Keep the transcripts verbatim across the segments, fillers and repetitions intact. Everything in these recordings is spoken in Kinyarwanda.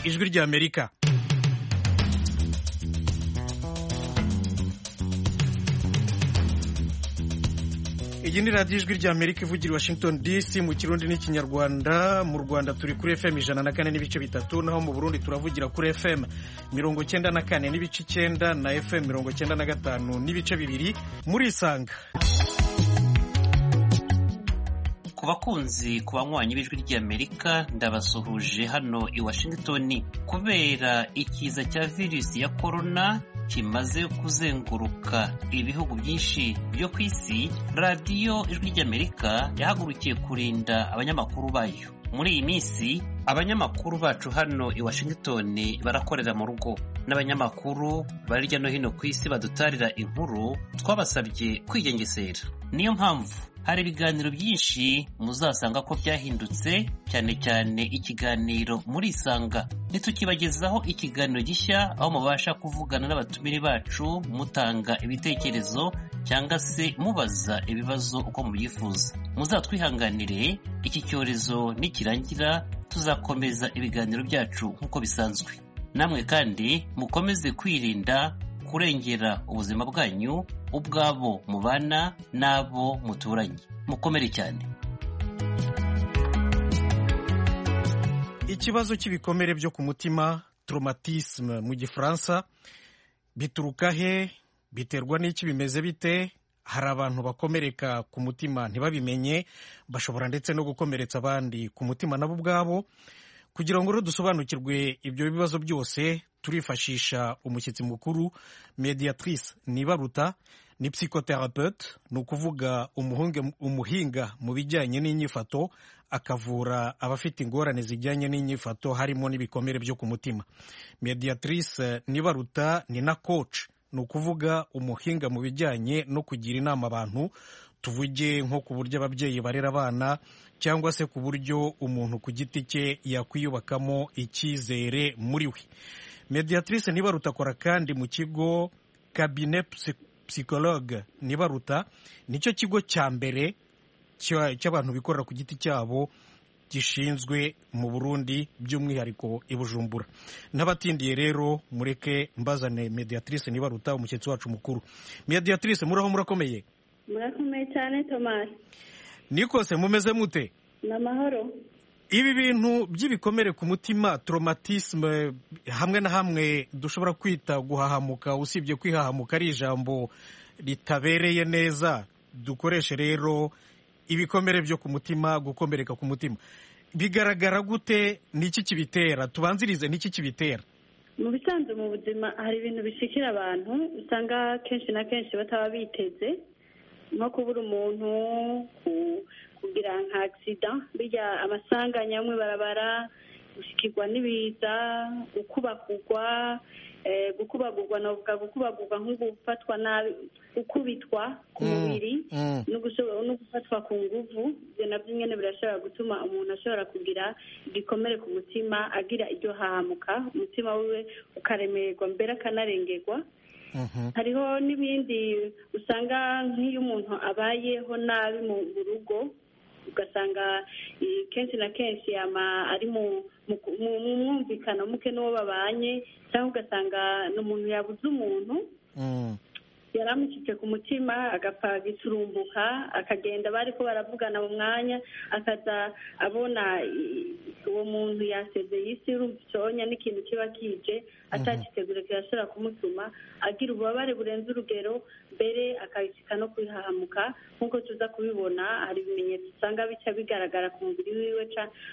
ijwi ry'Amerika. Iyi ni radiyo ijwi ry'Amerika ivugira Washington D C mu Kirundi n'Ikinyarwanda. Mu Rwanda turi kuri F M ijana na kane n'ibice bitatu, naho mu Burundi turavugira kuri F M mirongo cyenda na kane n'ibice icyenda na F M mirongo cyenda na gatanu n'ibice bibiri. Muri Isanga, ku bakunzi ku banywanyi b'ijwi ry'Amerika ndabasuhuje hano i Washington. Kubera ikiza cya virusi ya corona kimaze kuzenguruka ibihugu byinshi byo ku isi, radiyo ijwi ry'Amerika yahagurukiye kurinda abanyamakuru bayo. Muri iyi minsi abanyamakuru bacu hano i Washington barakorera mu rugo, n'abanyamakuru bari hirya no hino ku isi badutarira inkuru twabasabye kwigengesera. Niyo mpamvu hari ibiganiro byinshi muzasanga ko byahindutse, cyane cyane ikiganiro Muri Isanga. Nitukibagezaho ikiganiro gishya aho mubasha kuvugana n'abatumire bacu, mutanga ibitekerezo cyangwa se mubaza ibibazo uko mubyifuza. Muzatwihanganire, iki cyorezo nikirangira tuzakomeza ibiganiro byacu nk'uko bisanzwe. Namwe kandi mukomeze kwirinda, kurengera ubuzima bwanyu, ubwabo mubana n'abo muturanye. Mukomere cyane. Ikibazo cy'ibikomere byo ku mutima, traumatisme mu Gifaransa, bituruka he? Biterwa n'iki? Bimeze bite? Hari abantu bakomereka ku mutima ntibabimenye, bashobora ndetse no gukomeretsa abandi ku mutima nabo ubwabo. Kugira ngo dusobanukirwe ibyo bibazo byose, turifashisha umushyitsi mukuru, Mediatrice Nibaruta. Ni psychothérapeute, ni ukuvuga umuhinga mu bijyanye n'inyifato, akavura abafite ingorane zijyanye n'inyifato harimo n'ibikomere byo ku mutima. Mediatrice Nibaruta ni na coach, ni ukuvuga umuhinga mu bijyanye no kugira inama abantu, tuvuge nko ku buryo ababyeyi barera abana, cyangwa se ku buryo umuntu ku giti cye yakwiyubakamo icyizere muri we. Mediatrice Nibaruta akora kandi mu kigo Cabinet Psychologue Nibaruta, nicyo kigo cya mbere cy'abantu bikorera ku giti cyabo gishinzwe mu Burundi, by'umwihariko i Bujumbura. N'abatindiye rero mureke mbazane Mediatrice Nibaruta, umushyitsi wacu mukuru. Mediatrice, muraho murakomeye? Murakomeye cyane Thomas. Nikose mumeze mute? Namahoro. Ibi bintu by'ibikomere ku mutima, traumatisme, hamwe na hamwe dushobora kwita guhahamuka, usibye kwihahamuka ari ijambo ritabereye neza, dukoreshe rero ibikomere byo ku mutima, gukomereka ku mutima. Bigaragara gute? Niki kibitera? Tubanzirize, niki kibitera? Mu bisanzwe mu buzima hari ibintu bishikira abantu usanga kenshi na kenshi bataba biteze, nko kubura umuntu, kugira nka accident, bijya amasanganya amwe barabara, gushikirwa n'ibiza, gukubagurwa, eh, gukubagurwa navuga gukubagurwa nk'ugufatwa nabi, gukubitwa ku mubiri, mm, mm. no gufatwa ku nguvu. Ibyo nabyo nyine birashobora gutuma umuntu ashobora kugira igikomere ku mutima, agira iryo hahamuka, umutima wiwe ukaremerwa mbere akanarengerwa. Hariho n'ibindi usanga nk'iyo umuntu abayeho nabi mu rugo, ugasanga kenshi na kenshi ari mu mwumvikano muke n'uwo babanye, cyangwa ugasanga n'umuntu yabuze umuntu yaramucitse ku mutima, agapfa giturumbuka, akagenda bari ko baravugana mu mwanya, akaza abona uwo muntu yaseze yisi, urumva n'ikintu kiba kije atagitegura kirashobora kumutuma agira ububabare burenze urugero, mbere akabishika no kwihahamuka. Nk'uko tuza kubibona, hari ibimenyetso usanga bica bigaragara ku mubiri wiwe,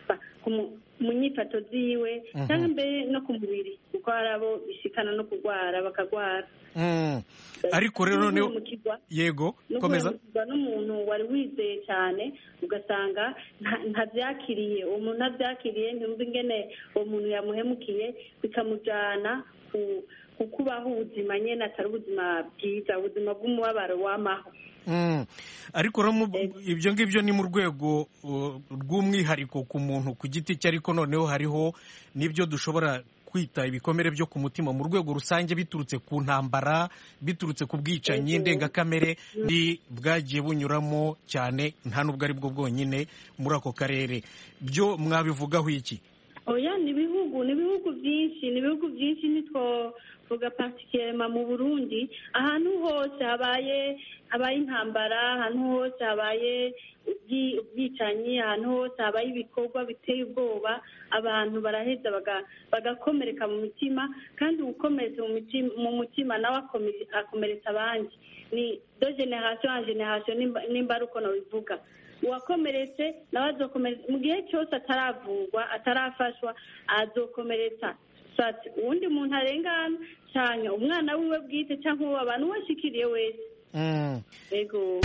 mu nyifato ziwe, cyangwa mbere no ku mubiri, kuko hari abo bishikana no kurwara bakagwara. Ariko rero niyo yego komeza, n'umuntu wari wizeye cyane ugasanga ntabyakiriye, uwo muntu ntabyakiriye, ntiyumva ingene uwo muntu yamuhemukiye, bikamujyana ku kubaho ubuzima nyine atari ubuzima bwiza, ubuzima bw'umubabaro w'amaho. Ariko ibyo ngibyo ni mu rwego rw'umwihariko ku muntu ku giti cye, ariko noneho hariho n'ibyo dushobora kwita ibikomere byo ku mutima mu rwego rusange, biturutse ku ntambara, biturutse ku bwicanyi ndengakamere bwagiye bunyuramo cyane, nta nubwo ari bwo bwonyine muri ako karere. Byo mwabivugaho iki? Oya, ni ibihugu ibihugu ni ibihugu byinshi ni ibihugu byinshi ntitwovuga particulièrement mu Burundi ahantu hose habaye habaye intambara ahantu hose habaye ubwicanyi ahantu hose habaye ibikorwa biteye ubwoba abantu baraheza bagakomereka mu mitima kandi ukomeretse mu mutima nawe akomeretsa abandi ni de generation en generation nimba ari uko nabivuga uwakomeretse nawe azokomeretsa mu gihe cyose ataravurwa atarafashwa azokomeretsa sati uwundi muntu arengana cyane umwana wiwe bwite cyangwa uwo abantu washikiriye wese yego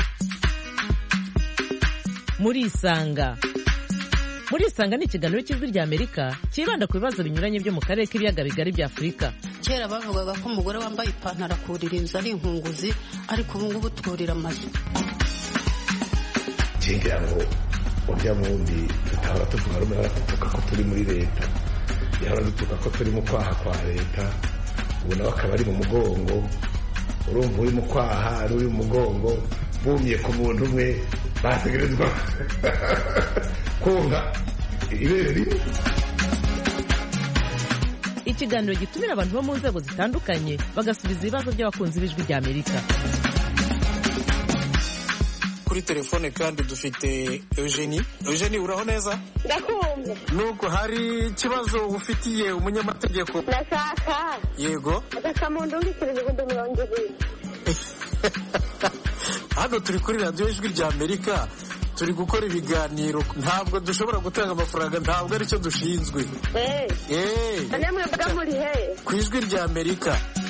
murisanga murisanga ni ikiganiro cy'ijwi ry'Amerika kibanda ku bibazo binyuranye byo mu karere k'ibiyaga bigari bya Afurika. Kera bavugaga ko umugore wambaye ipantaro akurira inzu ari inkunguzi ariko ubu ngubu turira amazu. Kingira ngo urya mundi tutahora tuvuga rumwe baratuka ko turi muri leta yahora dutuka ko turi mu kwaha kwa leta ubu nawe akaba ari mu mugongo urumva uri mu kwaha ari uri mu mugongo bumye ku muntu umwe bategerezwa konga ibere rimwe. Ikiganiro gitumira abantu bo mu nzego zitandukanye bagasubiza ibibazo by'abakunzi b'ijwi ry'Amerika. Kuri telefone kandi dufite Eugenie. Eugenie uraho neza? Ndakumva. Nuko hari ikibazo ufitiye umunyamategeko? Ndashaka. Yego. Ndashaka mu ndungikire ibihumbi mirongo ibiri. Hano turi kuri radiyo ijwi ry'Amerika turi gukora ibiganiro ntabwo dushobora gutanga amafaranga ntabwo aricyo dushinzwe. Eh. Eh. Namwe mvuga muri he? Ku ijwi ry'Amerika.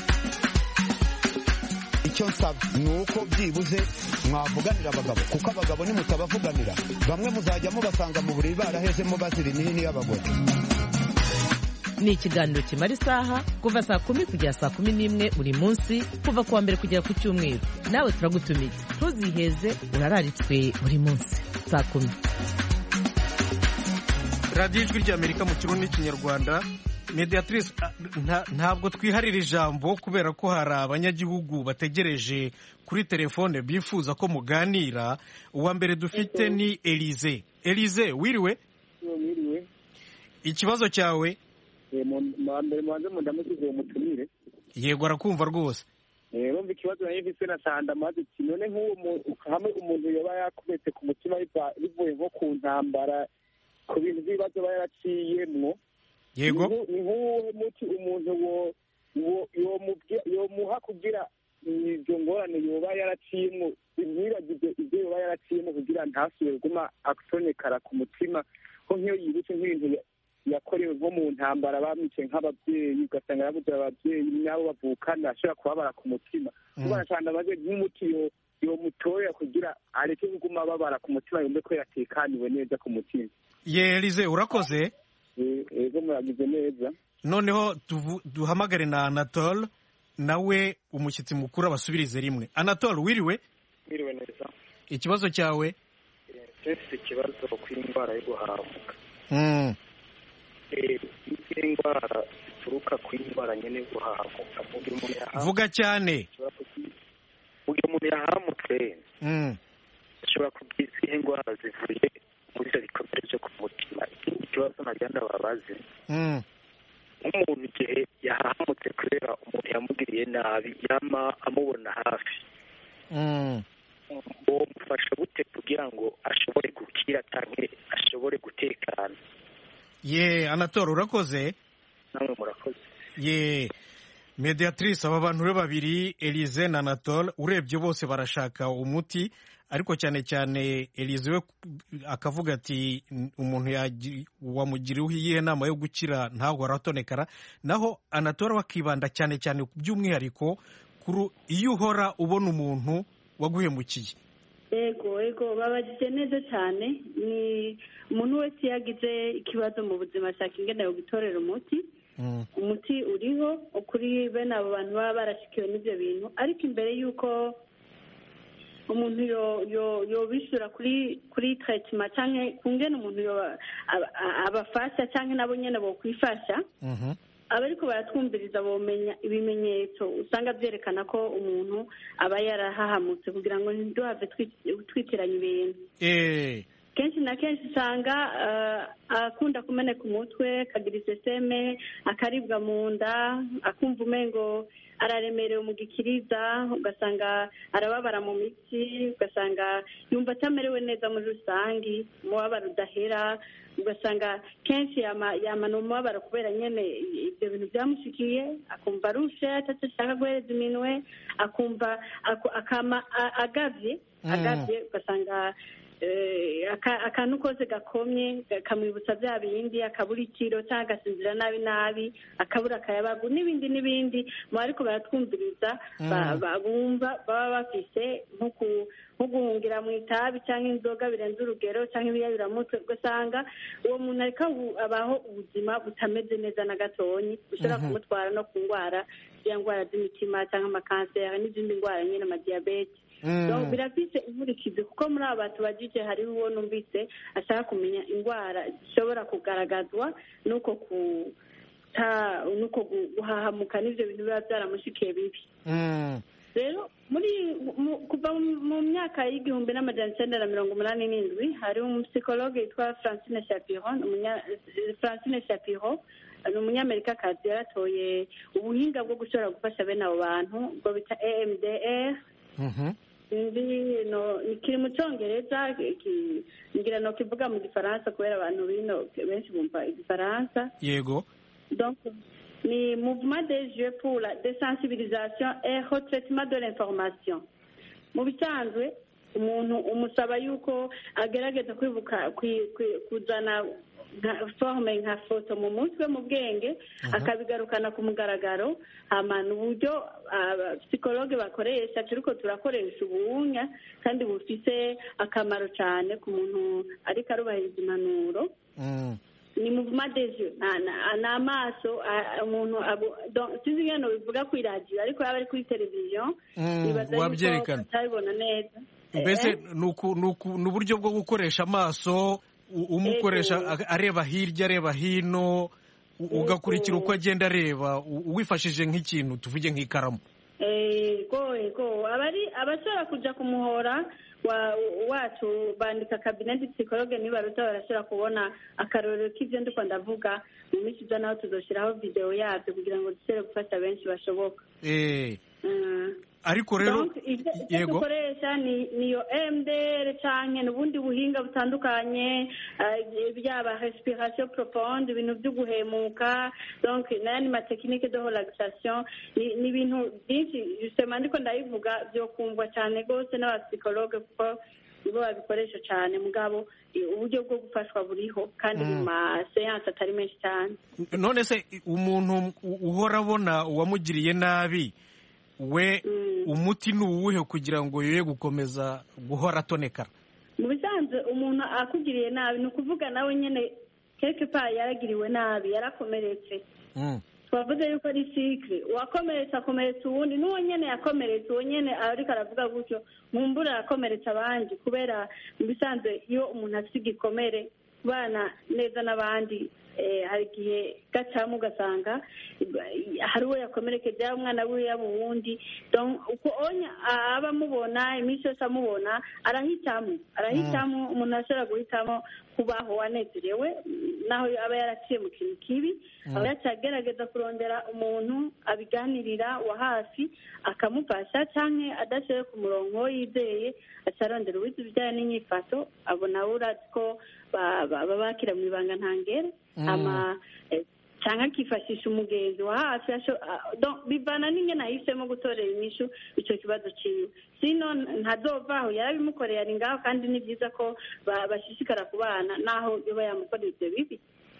Icyo nsaba ni uko byibuze mwavuganira abagabo kuko abagabo nimutabavuganira bamwe muzajya mubasanga mu buriri barahezemo bazira imihini y'abagore. Ni ikiganiro kimara isaha kuva saa kumi kugera saa kumi n'imwe buri munsi kuva kuwa mbere kugera ku cyumweru. Nawe turagutumiye ntuziheze urararitswe buri munsi saa kumi. radiyo ijwi ry'Amerika mu kirundi n'ikinyarwanda. Mediatrice, ntabwo twiharira ijambo kubera ko hari abanyagihugu bategereje kuri telefone bifuza ko muganira. Uwa mbere dufite ni Elize. Elize wiriwe? Wiriwe. Ikibazo cyawe? mbere mwanze mundamukize umutumire. Yego arakumva rwose. Eh rumva ikibazo nayo ifise na sanda maze kinone nk'uwo hamwe umuntu yoba yakubetse ku mutima bivuye nko ku ntambara ku bintu by'ibibazo bayaraciyemwo. Yego. Ni nk'uwo muti umuntu wo yomuha kugira ibyo ngorane yoba yaraciyemwo ntibagire ibyo yoba yaraciyemwo kugira ntasubire guma atonekara ku mutima ko nk'iyo yibutse nk'ibintu yakorewe nko mu ntambara bamwice nk'ababyeyi ugasanga yabuze ababyeyi nabo bavukana ashobora kubabara ku mutima kubera cyane amaze nk'umuti yomutoya kugira areke kuguma babara ku mutima yumve ko yatekaniwe neza ku mutima. Ye Elize urakoze. Ego muragize neza. Noneho duhamagare na Anatole nawe umushyitsi mukuru abasubirize rimwe. Anatole wiriwe? Wiriwe neza. Ikibazo cyawe? Ese ikibazo ku indwara yo guhamuka. Mm. Eh indwara zituruka ku indwara nyene yo guhamuka. Vuga cyane. Uyu muntu yahamutse. Mm. Ashobora kugira indwara zivuye muri ibyo bikomere byo ku mutima. Ikindi kibazo nagenda babaze nk'umuntu igihe yahamutse kubera umuntu yamugiriye nabi yama amubona hafi bomufasha gute kugira ngo ashobore gukira cyangwa ashobore gutekana? Ye Anatole urakoze. Namwe murakoze. Ye Mediatrice aba bantu be babiri Elize na Anatole urebye bose barashaka umuti ariko cyane cyane Elize we akavuga ati umuntu wamugiriyeho iyihe nama yo gukira ntabwo aratonekara, naho Anatole wakibanda cyane cyane by'umwihariko iyo uhora ubona umuntu waguhemukiye. Ego ego babagize neza cyane. Ni umuntu wese yagize ikibazo mu buzima ashaka ingene yo gutorera umuti. Umuti uriho kuri bene abo bantu baba barashikiwe n'ibyo bintu, ariko imbere y'uko umuntu yobishyura kuri kuri traitement cyangwa kungena umuntu abafasha cyangwa nabo nyine bokwifasha, abariko baratwumviriza bomenya ibimenyetso usanga byerekana ko umuntu aba yarahahamutse kugira ngo ntiduhave twitiranya ibintu. Eh kenshi na kenshi usanga akunda kumeneka umutwe, akagira iseseme, akaribwa mu nda, akumva umengo araremerewe mu gikiriza, ugasanga arababara mu mitsi, ugasanga yumva atamerewe neza muri rusange, umubabaro udahera, ugasanga kenshi yamana umubabaro kubera nyine ibyo bintu byamushikiye, akumva arushe atashaka guhereza iminwe, akumva akama agavye agavye ugasanga akantu kose gakomye kamwibutsa bya bindi, akabura ikiro cyangwa agasinzira nabi nabi, akabura akayabagu n'ibindi n'ibindi. mu ariko baratwumviriza bumva baba bafise nko guhungira mu itabi cyangwa inzoga birenze urugero cyangwa ibiyayuramutwe, ugasanga uwo muntu ariko abaho ubuzima butameze neza na gatonyi, ushobora kumutwara no ku ndwara ya ndwara z'imitima cyangwa amakanseri n'izindi ndwara nyine amadiyabete. birafise inkurikizi kuko muri aba bantu bagije hariho uwo numvise ashaka kumenya indwara zishobora kugaragazwa nuko kuta nuko guhahamuka n'ivyo bintu biba byaramushikiye bibi. rero muri kuva mu myaka y'igihumbi n'amajana icenda na mirongo umunani n'indwi hari umusicologue yitwa Francine Shapiro, Francine Shapiro ni umunyamerikakazi yaratoye ubuhinga bwo gushobora gufasha bene abo bantu ubwo bita E M D R. Ndi no kiri mu cyongereza ngira no kivuga mu gifaransa kubera abantu bino benshi bumva igifaransa. Yego. Donc ni mouvement des jeux pour la désensibilisation et retraitement de l'information. Mu bisanzwe umuntu umusaba yuko agerageza kwibuka kuzana forme nka foto mu mutwe mu bwenge akabigarukana ku mugaragaro, amana uburyo psychologue bakoresha turiko turakoresha ubunya kandi bufise akamaro cyane ku muntu ariko arubahiriza impanuro. ni mouvement des yeux na amaso umuntu sinzi ngeno bivuga ku radio ariko yaba ari kuri televiziyo wabyerekana utabibona neza. Mbese ni uburyo bwo gukoresha amaso umukoresha areba hirya areba hino ugakurikira uko agenda areba wifashije nk'ikintu tuvuge nk'ikaramu. Ego ego abari abashobora kuja kumuhora wacu bandika cabinet psychologue niba baruta barashobora kubona akarorero k'ivyo ndiko ndavuga mu minsi iza naho tuzoshiraho video yabyo kugira ngo dusere gufasha benshi bashoboka. Eh ariko rero yego dukoresha ni niyo M D R canke n'ubundi buhinga butandukanye byaba respiration profonde, ibintu byo guhemuka, donc nani ma technique de relaxation ni ibintu byinshi justement ndiko ndayivuga byo kumva cyane gose n'abapsychologue kuko nibo babikoresha cyane mugabo uburyo bwo gufashwa buriho kandi mu ma séance atari menshi cyane. None se umuntu uhora abona uwamugiriye nabi we umuti ni uwuhe kugira ngo yoye gukomeza guhora atonekara? Mu bisanzwe umuntu akugiriye nabi ni ukuvuga nawe nyine quelque part yaragiriwe nabi, yarakomeretse. Twavuze yuko ari cycle, uwakomeretse akomeretsa uwundi, n'uwo nyene yakomeretse uwo nyene ariko aravuga gutyo mumbura yakomeretsa abandi, kubera mu bisanzwe iyo umuntu afite igikomere kubana neza n'abandi hari igihe gacamu ugasanga hari uwo yakomerekeje yaba umwana wiwe yaba uwundi, uko onya aba amubona iminsi yose amubona arahitamo arahitamo umuntu ashobora guhitamo kubaho anezerewe naho aba yaraciye mu kintu kibi, aba yacagerageza kurondera umuntu abiganirira wa hafi akamufasha, canke adashoboye ku murongo yizeye acarondera uwize ibijyanye n'inyifato, abona urazi ko baba bakira mu ibanga ntangere ama cyangwa akifashisha umugenzi wa hafi bivana n'ingene ahisemo gutorera inyishu icyo kibazo ciwe, sino ntazovaho yarabimukoreye ari ngaho, kandi ni byiza ko bashishikara kubana naho yoba yamukorera ibyo bibi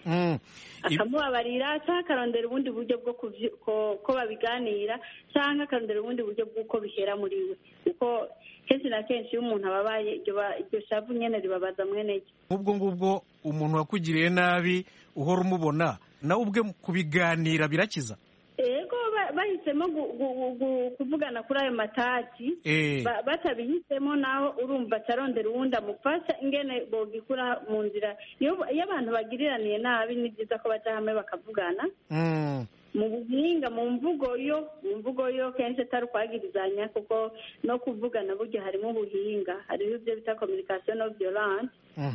akamubabarira cyangwa akarondera ubundi buryo bwo ko babiganira, cyangwa akarondera ubundi buryo bw'uko bihera muri we, kuko kenshi na kenshi iyo umuntu ababaye iryo shavu nyene ribabaza mwene cyo. Ubwo ngubwo umuntu wakugiriye nabi uhora umubona nawe ubwe kubiganira birakiza? Ego bahisemo kuvugana kuri ayo matati batabihisemo naho urumva carondera uwundi amufasha ingene bogikura mu nzira. Iyo abantu bagiriraniye nabi ni byiza ko baja hamwe bakavugana mu buhinga mu mvugo yo mu mvugo yo kenshi atari ukwagirizanya kuko no kuvugana burya harimo ubuhinga hariho ibyo bita communication non violence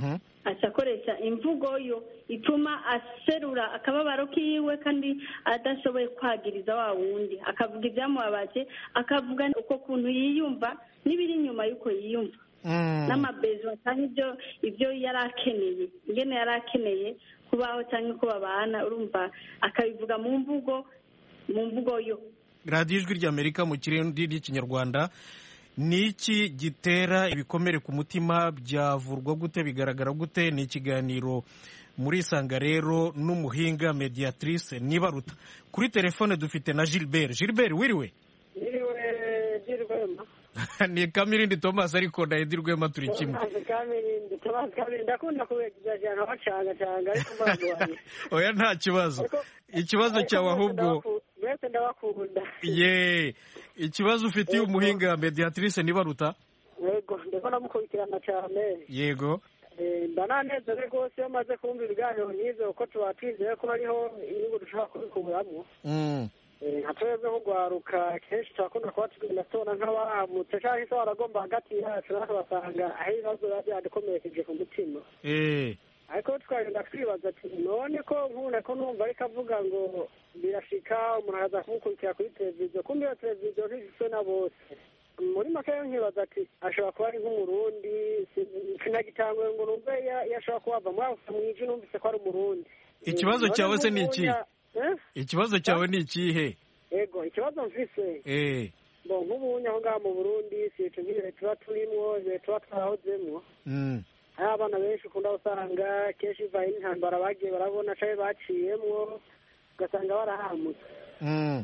aca akoresha imvugo yo ituma aserura akababaro kiwe kandi adashoboye kwagiriza wa wundi akavuga ibyamubabaje akavuga uko kuntu yiyumva n'ibiri inyuma y'uko yiyumva n'amabezo cyangwa ibyo ibyo yari akeneye ingene yari akeneye kubaho cyangwa uko babana urumva akabivuga mu mvugo mu mvugo yo. radiyo ijwi ry'amerika mu kirindi ry'ikinyarwanda ni iki gitera ibikomere ku mutima byavurwa gute bigaragara gute ni ikiganiro muri isanga rero n'umuhinga mediatrice Nibaruta. Kuri telefone dufite na Gilbert. Gilbert wiriwe? Wiriwe Gilbert. Ni Kamirindi Thomas ariko na Edi Rwema turi kimwe. Kamirindi Thomas Kamirindi ndakunda kubegiza cyane abacanga cyanga ariko mbagwa. Oya nta kibazo. Ikibazo cyawe ahubwo Bese ndabakunda. Ye. Ikibazo ufitiye umuhinga mediatrice Nibaruta? Yego ndabona mukurikirana cyane. Yego. Eh ndananezere rwose iyo maze kumva ibiganiro nk'ivyo ko tubatizeye ko bariho inyungu dushaka kubikuburamwo. Mm. nka twebwe nk'ugwaruka kenshi turakunda kuba tugenda tubona nk'abahamutse cyangwa se baragomba hagati yacu natwe basanga aho ibibazo biba byadukomerekeje ku mutima ariko twagenda twibaza ati none ko nkune ko numva ariko avuga ngo birashika umuntu araza kumukurikira kuri televiziyo kumbe iyo televiziyo ntigizwe na bose muri make yo nkibaza ati ashobora kuba ari nk'umurundi sinagitangwe ngo numve yashobora kuba ava muri ako mwiji numvise ko ari umurundi. Ikibazo cyawe se ni iki? Ikibazo cyawe ni ikihe? Ego ikibazo mfise eh bo nk'ubunya aho ngaha mu Burundi si tubire tuba turimwo tuba twahozemwo mm hari abana benshi ukunda usanga kenshi vaye intambara bagiye barabona caye baciyemwo ugasanga barahamutse mm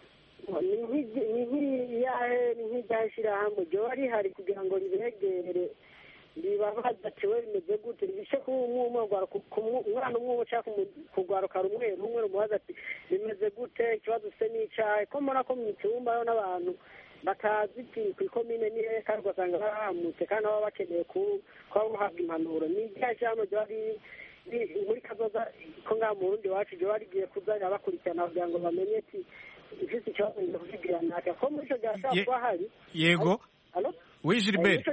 ni nkiri yahe ni nk'ijashira hamwe ryo ari hari kugira ngo ribegere bibabaza ati we bimeze gute bishe ku umwana umwe cyangwa kugwaruka rumwe rumwe rumubaza ati bimeze gute ikibazo se n'icaye ko mbona ko mu cyumba yo n'abantu batazi ku ikomine ni he kandi ugasanga barahamutse kandi baba bakeneye kuba buhabwa impanuro ni iryajambo ryo ari muri kazoza ko ngaha mu Burundi wacu ryo barigiye kuzajya bakurikirana kugira ngo bamenye ati ifite ikibazo ngiye kukigirana ko muri ico gihe ashobora kuba hari yego oui Gilbert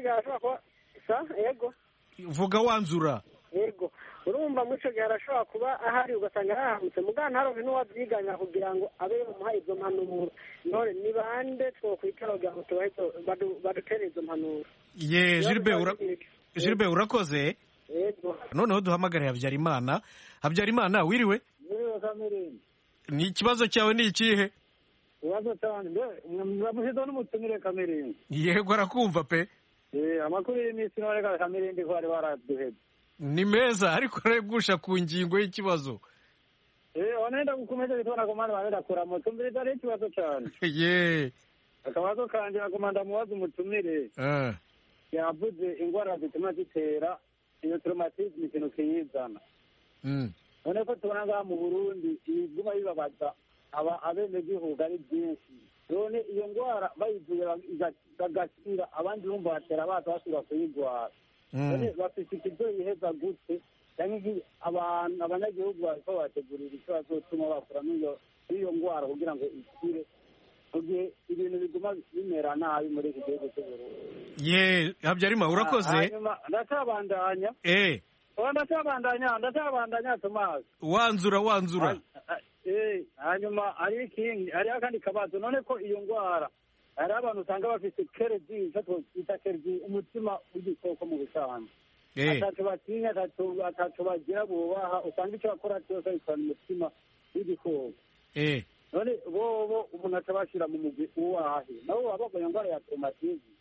yego vuga wanzura yego urumva muri ico gihe arashobora kuba ahari ugasanga arahamutse mugana haronke n'uwavyiganya kugira ngo abe yamuha izo mpanuro none ni bande twokwitara kugira ngo badutere izo mpanuro. Ye Gilbert Gilbert urakoze. Yego noneho duhamagare Habyarimana. Habyarimana wiriwe? Wiriwe Kamirindi. Ni ikibazo cyawe ni ikihe? Ikibazo cyane muramuhizo n'umutumire Kamirindi. Yego arakumva pe. Eh amakuru y'imisi none ka Kamirindi ko ari waraduheze. Ni meza ariko regusha ku ngingo y'ikibazo. Eh onenda gukomeza bitona komanda barenda kuramo tumbiriza ari ikibazo cyane. Ye. Akabazo kanje akomanda muwazi umutumire. Eh. Yavuze ingwara zituma zitera iyo traumatisme ikintu kiyizana. Mm. None ko tubona ngaha mu Burundi iguma bibabaza aba abene gihugu ari byinshi. None iyo ngwara bayivuye bagasira abandi bumva batera baza basubira kuyigwara. None bafite ikigo yiheza gute cyangwa abantu abanyagihugu bariko bategurira icyo bazotuma bakora n'iyo iyo ngwara kugira ngo ikire kugihe ibintu biguma bimera nabi muri iki gihugu cy'u Burundi. Ye Habyarimana urakoze. Ndacabandanya eh ndacabandanya ndacabandanya Thomas wanzura wanzura eh hanyuma ari ikindi ari akandi kabazo none ko iyo ngwara hari abantu usanga bafite keredi cyitwa keredi umutima w'igikoko mu busanzwe atatu batinya atatu atatu bagira bubaha usanga icyo bakora cyose cyane umutima w'igikoko eh none bo bo umuntu atabashira mu mugwi uwahe nabo babaganya ngwara ya traumatisme.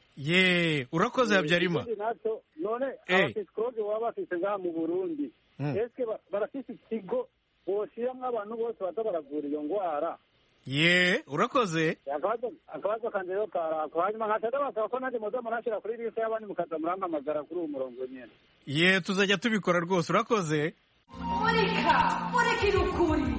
Ye urakoze Habyarimana. None abapsikologe baba bafite ngaha mu Burundi eske barafite ikigo boshiramwo abantu bose baza baravura iyo ngwara? Ye urakoze. Akabazo akabazo kanje yo karako hanyuma nkataga basaba ko nanje muza murashira kuri liste y'abandi mukaza murampamagara kuri uwo murongo nyene. Ye tuzajya tubikora rwose urakoze. Murika murikira ukuri.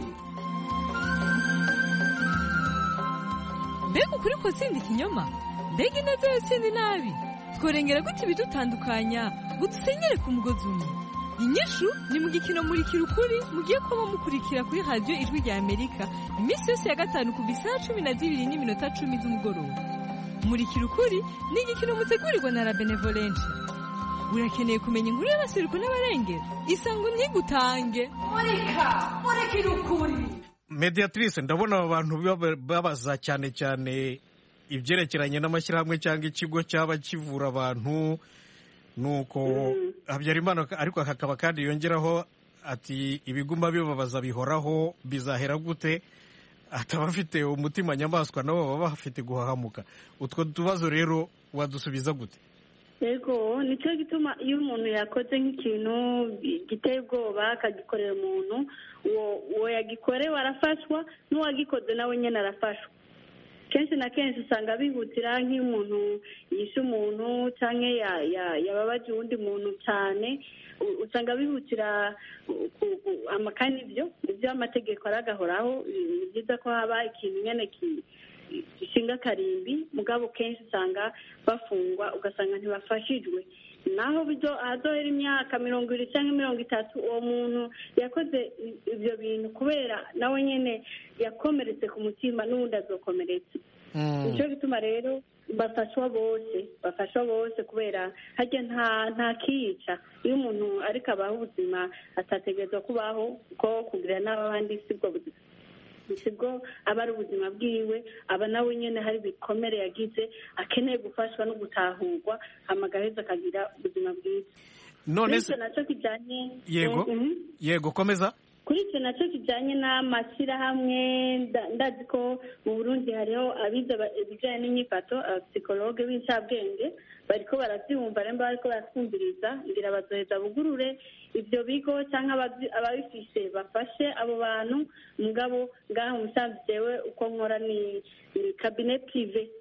Mbega ukuri ko sindi kinyoma? Mbega ineza yo sindi nabi? Tworengera gute ibidutandukanya ngo dusenyere ku mugozi umwe? inyishu ni mu gikino murikira ukuri mugiye kuba mukurikira kuri radiyo ijwi rya amerika iminsi yose ya gatanu kuva isaha cumi na zibiri n'iminota cumi z'umugoroba. Murikira ukuri ni igikino mutegurirwa na la benevolence. Urakeneye kumenya inkuru y'abasiruko n'abarengera? Isango ntigutange. Murika murikira ukuri. Mediatrice, ndabona aba bantu babaza cyane cyane ibyerekeranye n'amashyirahamwe cyangwa ikigo cyaba kivura abantu, nuko Habyarimana ariko hakaba kandi yongeraho ati ibiguma bibabaza bihoraho bizahera gute, ataba afite umutima nyamaswa nabo baba bafite guhahamuka. Utwo tubazo rero wadusubiza gute? Yego, nicyo gituma iyo umuntu yakoze nk'ikintu giteye ubwoba akagikorera umuntu, uwo yagikorewe arafashwa, n'uwagikoze nawe nyine arafashwa. Kenshi na kenshi usanga bihutira nk'iyo umuntu yishe umuntu cyangwa yababaje uwundi muntu cyane, usanga bihutira amakani ibyo ibyo amategeko aragahoraho. Ni byiza ko haba ikintu nyine gishinga akarimbi, mugabo kenshi usanga bafungwa ugasanga ntibafashijwe. Naho hazohera imyaka mirongo ibiri cyangwa mirongo itatu uwo muntu yakoze ibyo bintu kubera nawe nyine yakomeretse ku mutima n'ubundi azokomeretse. Nicyo gituma rero bafashwa bose bafashwa bose kubera hajya nta nta kiyica. Iyo umuntu ariko abaho ubuzima atategerezwa kubaho kuko kugira n'abandi sibwo sibwo aba ari ubuzima bwiwe, aba nawe nyine hari ibikomere yagize akeneye gufashwa no gutahurwa amagaheza akagira ubuzima bwiza. None se nacyo kijyanye yego yego komeza kuri icyo nacyo kijyanye n'amashyirahamwe. Ndazi ko mu Burundi hariho abize ibijyanye n'imyifato, abapsikologe b'incabwenge bariko barabyumva rero bariko baratwumviriza, ngira bazoheza bugurure ibyo bigo cyangwa ababifise bafashe abo bantu. Mugabo ngaho umusanzu jewe uko nkora ni cabinet privé,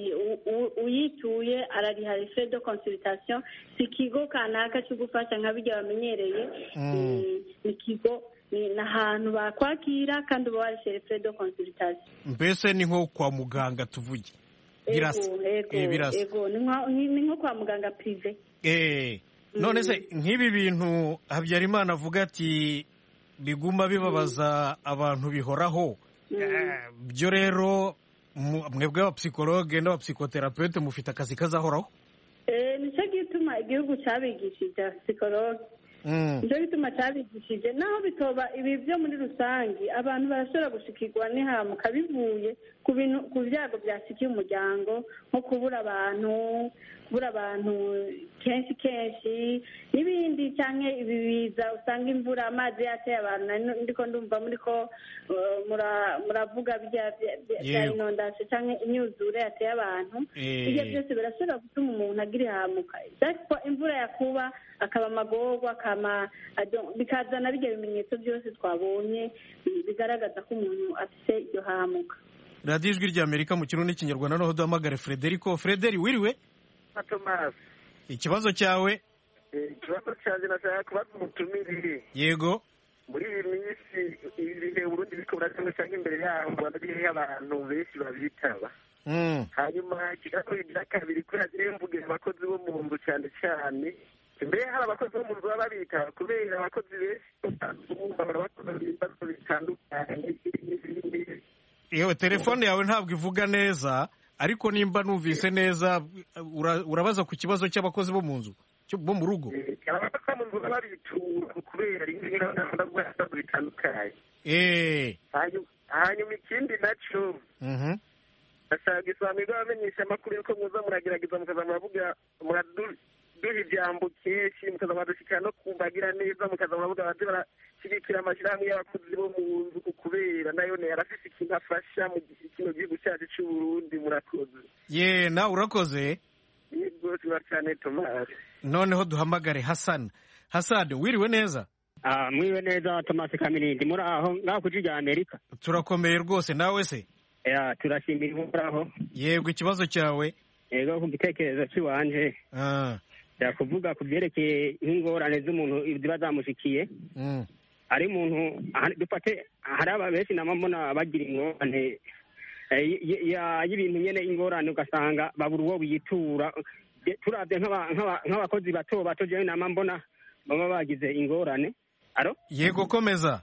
uyituye arariha les frais de consultation. Si ikigo kanaka cyo gufasha nka bijya bamenyereye, ni ikigo ni ahantu bakwakira kandi uba warishe les frais de consultation. Mbese ni nko kwa muganga tuvuge birasa birasa ego ni nko kwa muganga privé. Eh none se nk'ibi bintu Habyarimana avuga ati biguma bibabaza abantu bihoraho, byo rero mwebwe abapsikologe n'abapsikoterapeute mufite akazi kazahoraho? Eh nicyo gituma igihugu cyabigishije psikologe, nicyo gituma cyabigishije. Naho bitoba ibi byo muri rusange abantu barashobora gushikirwa n'ihamuka bivuye ku bintu ku byago byasikiye umuryango, nko kubura abantu kubura abantu kenshi kenshi n'ibindi, cyangwa ibi biza usanga imvura amazi yateye abantu. Ndiko ndumva muri ko muravuga bya inondation cyangwa imyuzure yateye abantu. Ibyo byose birashobora gutuma umuntu agira ihamuka, ariko imvura yakuba akaba amagorwa akama bikazana bijya bimenyetso byose twabonye bigaragaza ko umuntu afite iryo hamuka. Radiyo Ijwi rya Amerika mu Kirundi n'Ikinyarwanda. Noneho duhamagare Frederico. Frederi wiriwe? Thomas, ikibazo cyawe? Ikibazo cyanjye nashaka kubaza umutumire. Yego. Muri iyi minsi ibihe Burundi biriko buratemwe cyangwa imbere yaho Rwanda biriho abantu benshi babitaba. Hanyuma ikibazo cya kabiri ko yagiye mvugira abakozi bo mu nzu cyane cyane, mbere hari abakozi bo mu nzu baba bitaba kubera abakozi benshi babakoze ibibazo bitandukanye. Yewe telefone yawe ntabwo ivuga neza, ariko nimba numvise neza urabaza ku kibazo cy'abakozi bo mu nzu bo mu rugo. Abakozi bo mu nzu baba bitura kubera rimwe n'abandi bitandukanye. Eh hanyuma ikindi nacyo ashaka isobanuro abamenyesha amakuru yuko muza muragerageza mukaza muravuga muraduha ijambo kenshi, mukaza muradushikira no kumbagira neza, mukaza muravuga baze barashyigikira amashyirahamwe y'abakozi bo mu nzu kubera nayo yarafise ikintu afasha mu kino gihugu cyacu cy'u Burundi. Murakoze. Ye nawe urakoze. Yego cyane Thomas. Noneho duhamagare Hassan. Hassan wiriwe neza? Ah mwiwe neza Thomas Kamirindi. Muri aho ngaho ku Ijwi rya Amerika? Turakomeye rwose, nawe se? Ya turashimira imuraho. Yego ikibazo cyawe? Yego ku gitekerezo cy'iwanje. Ah. Ndakuvuga ku byerekeye ingorane z'umuntu ziba zamushikiye. Mm. Ari umuntu dufate hari aba benshi namambona bagira ingorane y'ibintu nyene ingorane ugasanga babura uwo biyitura. Turavye nk'abakozi bato bato jewe namambona baba bagize ingorane. Aro? Yego komeza.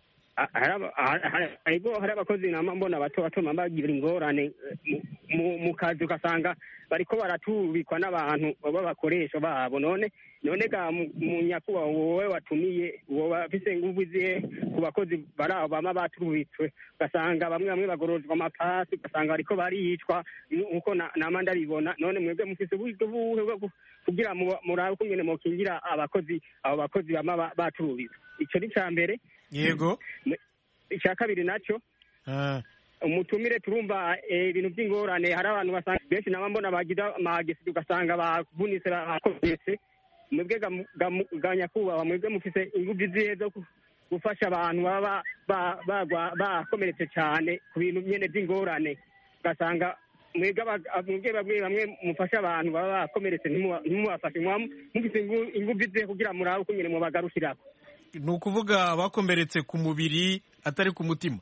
Hari abakozi nama mbona bato bato bagira ingorane mu kazi ugasanga bariko baratubikwa n'abantu b'abakoresha babo. None none ga mu nyakuba wowe watumiye wowe bafise inguvu zihe ku bakozi barabo bama batubitswe, ugasanga bamwe bamwe bagorojwe amapasi, ugasanga bariko baricwa nkuko nama ndabibona. None mwebwe mufise uburyo buhe kugira murabe kungene mokingira abakozi abo bakozi bama batubitswe? Ico ni ca mbere. Yego. Icya kabiri nacyo umutumire turumva ibintu by'ingorane. Hari abantu basanga benshi nabo mbona bagira amagisi ugasanga bavunitse bakomeretse. Mwebwe ga nyakubahwa mwebwe mufise ingufu zihe zo gufasha abantu baba bakomeretse cyane ku bintu nyene by'ingorane, ugasanga mwebwe bamwe bamwe mufasha abantu baba bakomeretse ntimubafashe, mufise ingufu zihe kugira murabe uko nyene mubagarukirako? Ni ukuvuga abakomeretse ku mubiri atari ku mutima?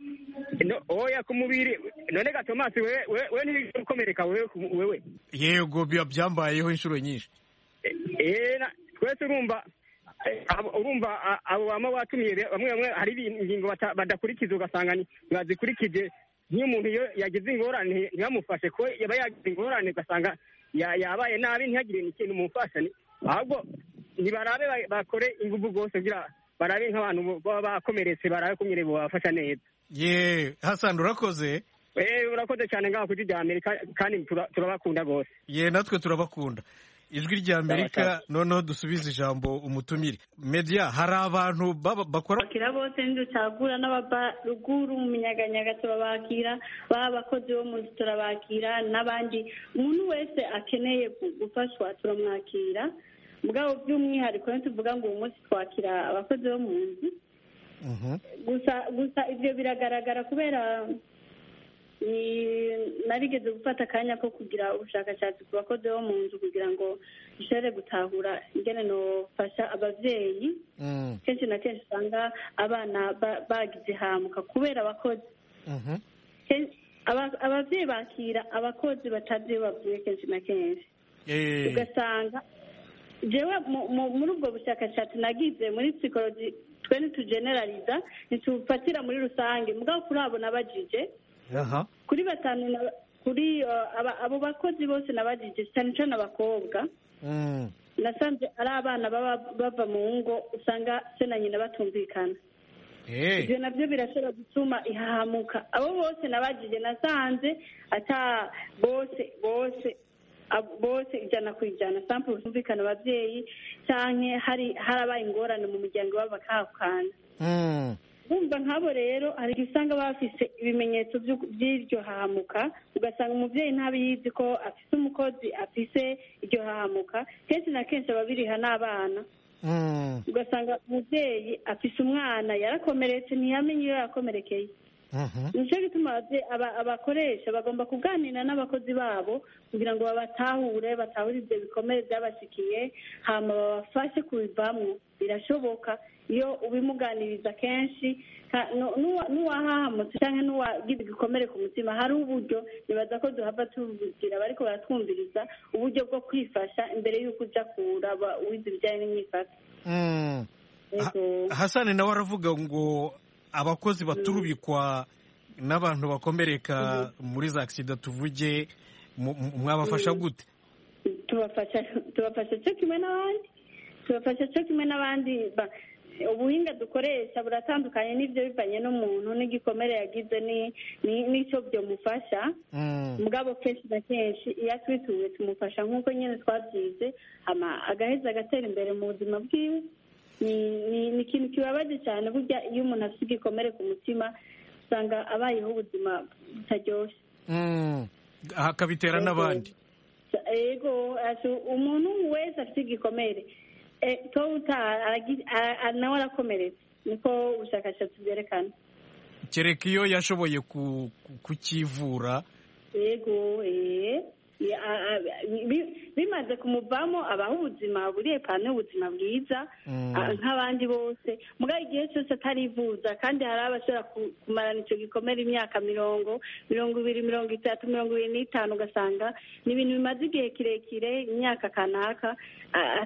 Oya, ku mubiri. None ga Thomas wewe we ntibikomereka wewe? Yego byambayeho inshuro nyinshi. Eh twese urumva urumva abo bama batumiye bamwe bamwe hari ingingo badakurikiza ugasanga bazikurikije. Niyo umuntu iyo yagize ingorane ntiyamufashe ko yaba yagize ingorane ugasanga yabaye nabi ntihagire n'ikintu mufasha. Ahubwo ntibarabe bakore ingufu rwose kugira barabe nk'abantu baba bakomeretse barabe kumire bafasha neza. Ye Hassan urakoze. Eh urakoze cyane ngaho kuri rya Amerika kandi turabakunda rwose. Ye natwe turabakunda. Ijwi rya Amerika noneho dusubiza ijambo umutumire. Media hari abantu bakora bakira bose ndutagura n'ababa ruguru mu minyaganyaga turabakira, baba bakozi bo mu turabakira, n'abandi umuntu wese akeneye gufashwa turamwakira. Mugabo by'umwihariko tuvuga ngo umunsi twakira abakozi bo mu nzu. Gusa gusa ibyo biragaragara kubera narigeze gufata akanya ko kugira ubushakashatsi ku bakozi bo mu nzu kugira ngo ishobore gutahura ingene nofasha abavyeyi. Kenshi na kenshi usanga abana bagize hamuka kubera abakozi. Abavyeyi bakira abakozi batazi iyo bavuye kenshi na kenshi. Ugasanga jewe muri ubwo bushakashatsi nagize muri psychology twe ntitugeneraliza ntitufatira muri rusange, mugabo kuri abo nabajije kuri batanu kuri abo bakozi bose nabajije cyane cyane abakobwa nasanze ari abana bava mu ngo usanga se na nyina batumvikana. Ibyo nabyo birashobora gutuma ihahamuka. Abo bose nabajije nasanze ata bose bose bose ijana ku ijana sample bumvikana abavyeyi canke hari harabaye ingorane mu muryango w'abakahukana. Bumva nk'abo rero hari usanga bafise ibimenyetso by'iryo hahamuka, ugasanga umuvyeyi ntabiyizi ko afise umukozi afise iryo hahamuka. Kenshi na kenshi ababiriha n'abana. Ugasanga umuvyeyi afise umwana yarakomeretse ntiyamenye iyo yakomerekeye. Nicyo gituma abakoresha bagomba kuganira n'abakozi babo kugira ngo babatahure batahure ibyo bikomere byabashikiye hama babafashe kubivamwo. Birashoboka iyo ubimuganiriza kenshi n'uwahahamutse cyangwa n'uwagize igikomere ku mutima hari uburyo nibaza ko duhava tuvugira bariko baratwumviriza uburyo bwo kwifasha imbere y'uko uja kuraba uwize ibijyanye n'imyifato. Hassan nawe aravuga ngo abakozi baturubikwa n'abantu bakomereka muri za accident tuvuge mwabafasha gute? Tubafasha tubafasha cyo kimwe n'abandi tubafasha cyo kimwe n'abandi. Ubuhinga dukoresha buratandukanye n'ibyo bivanye n'umuntu n'igikomere yagize n'icyo byo mufasha. Mugabo kenshi na kenshi iyo atwituwe tumufasha nk'uko nyine twabyize hama agaheza agatera imbere mu buzima bwiwe. Ni ikintu kibabaje cyane burya iyo umuntu afite igikomere ku mutima usanga abayeho ubuzima butaryoshye. Akabitera n'abandi. Ego umuntu wese afite igikomere nawe arakomeretse niko ubushakashatsi bwerekana. Kereka iyo yashoboye kukivura. Yego bimaze kumuvamo abaho ubuzima buriye pane ubuzima bwiza nk'abandi bose. Mugabo igihe cyose atarivuza kandi hari abashobora kumarana icyo gikomere imyaka mirongo mirongo ibiri mirongo itatu mirongo ibiri n'itanu ugasanga ni ibintu bimaze igihe kirekire imyaka kanaka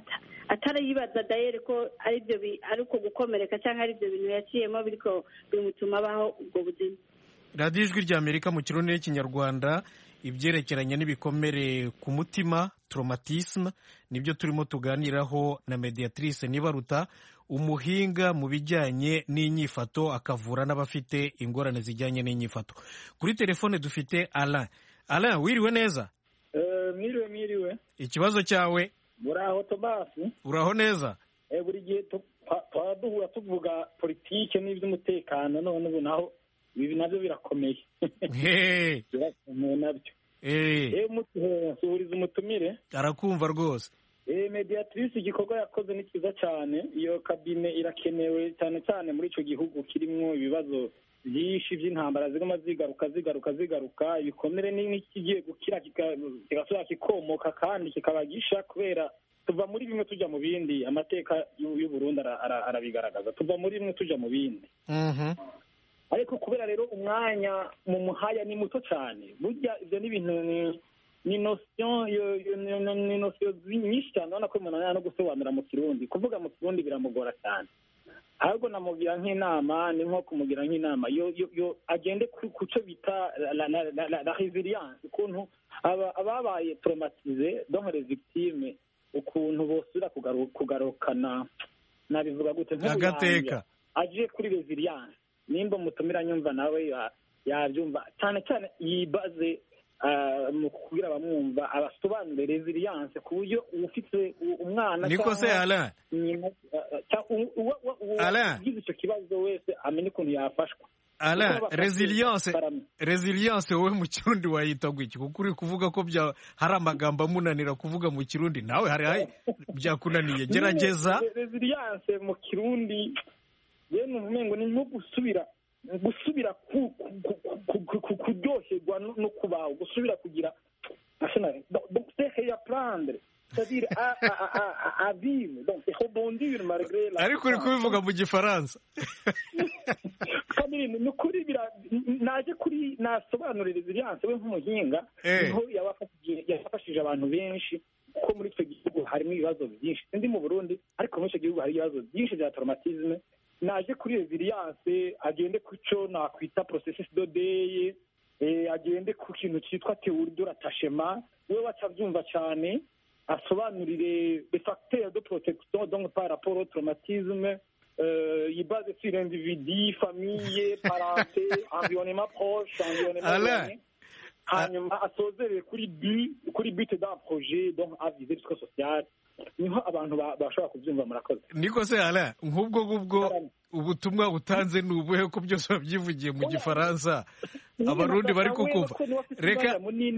atarayibaza dayere ko ari byo ari uko gukomereka cyangwa ari ibyo bintu yaciyemo biriko bimutuma abaho ubwo buzima. radiyo ijwi rya amerika mu kirundi n'ikinyarwanda ibyerekeranye n'ibikomere ku mutima traumatisme nibyo turimo tuganiraho na Mediatrice Nibaruta, umuhinga mu bijyanye n'inyifato akavura n'abafite ingorane zijyanye n'inyifato. Kuri telefone dufite Alain. Alain, wiriwe neza? Eh, mwiriwe mwiriwe. Ikibazo cyawe? Muraho Tomasi? Uraho neza? Eh, buri gihe twaduhura tuvuga politike n'iby'umutekano, none ubu naho ibi nabyo birakomeye. Hey. Birakomeye nabyo. Eh. Eh, musuhuriza umutumire. Arakumva rwose. Eh, Mediatrice igikorwa yakoze ni cyiza cyane. Iyo kabine irakenewe cyane cyane muri ico gihugu kirimo ibibazo byinshi by'intambara zigoma zigaruka zigaruka zigaruka, ibikomere n'ikigiye gukira kigasubira kikomoka kandi kikabagisha, kubera tuva muri bimwe tujya mu bindi. Amateka y'u Burundi arabigaragaza, tuva muri bimwe tujya mu bindi. Mhm. Ariko kubera rero umwanya mu muhaya ni muto cyane, burya ibyo ni ibintu ni notion ni notion nyinshi cyane, ubona ko umuntu no gusobanura mu Kirundi, kuvuga mu Kirundi biramugora cyane. Ahubwo namugira nk'inama, ni nko kumugira nk'inama yo yo agende ku cyo bita la résilience, ukuntu ababaye traumatisé donc les victimes, ukuntu bosubira kugarukana, nabivuga gute, agateka aje kuri résilience. Nimba mutumira nyumva nawe yabyumva cyane cyane yibaze mu kugira abamwumva abasobanure resilience ku buryo ufite umwana niko se Alain Alain ugize icyo kibazo wese amenye ukuntu yafashwa. Alain, resilience resilience wowe mu Kirundi wayita gwiki? Kuko uri kuvuga ko bya hari amagambo amunanira kuvuga mu Kirundi, nawe hari byakunaniye. Gerageza. Resilience mu Kirundi yene umengo ni nko gusubira gusubira kuryoherwa no kubaho, gusubira kugira donc c'est réapprendre, c'est-à-dire à à à vivre, donc rebondir malgré la. Ariko uri kubivuga mu Gifaransa. Kabiri ni kuri bira naje kuri nasobanura resilience we nk'umuhinga, niho yabafashije yafashije abantu benshi ko muri icyo gihugu harimo ibibazo byinshi. Ndi mu Burundi ariko muri icyo gihugu hari ibibazo byinshi bya traumatisme. Naje kuri resilience agende ku cyo nakwita processus de deuil, eh agende ku kintu cyitwa théorie de l'attachement, we wacabyumva cyane, asobanurire les facteurs de protection donc par rapport au traumatisme, euh ibase sur l'individu, famille, parenté, environnement proche, environnement éloigné. Hanyuma asozere kuri but kuri but d'un projet donc à visée psychosociale. Niho abantu bashobora kubyumva. Murakoze. Niko se Alain, nk'ubwo ngubwo ubutumwa butanze nubuhe ko byose babyivugiye mu Gifaransa abarundi bari kukumva? Reka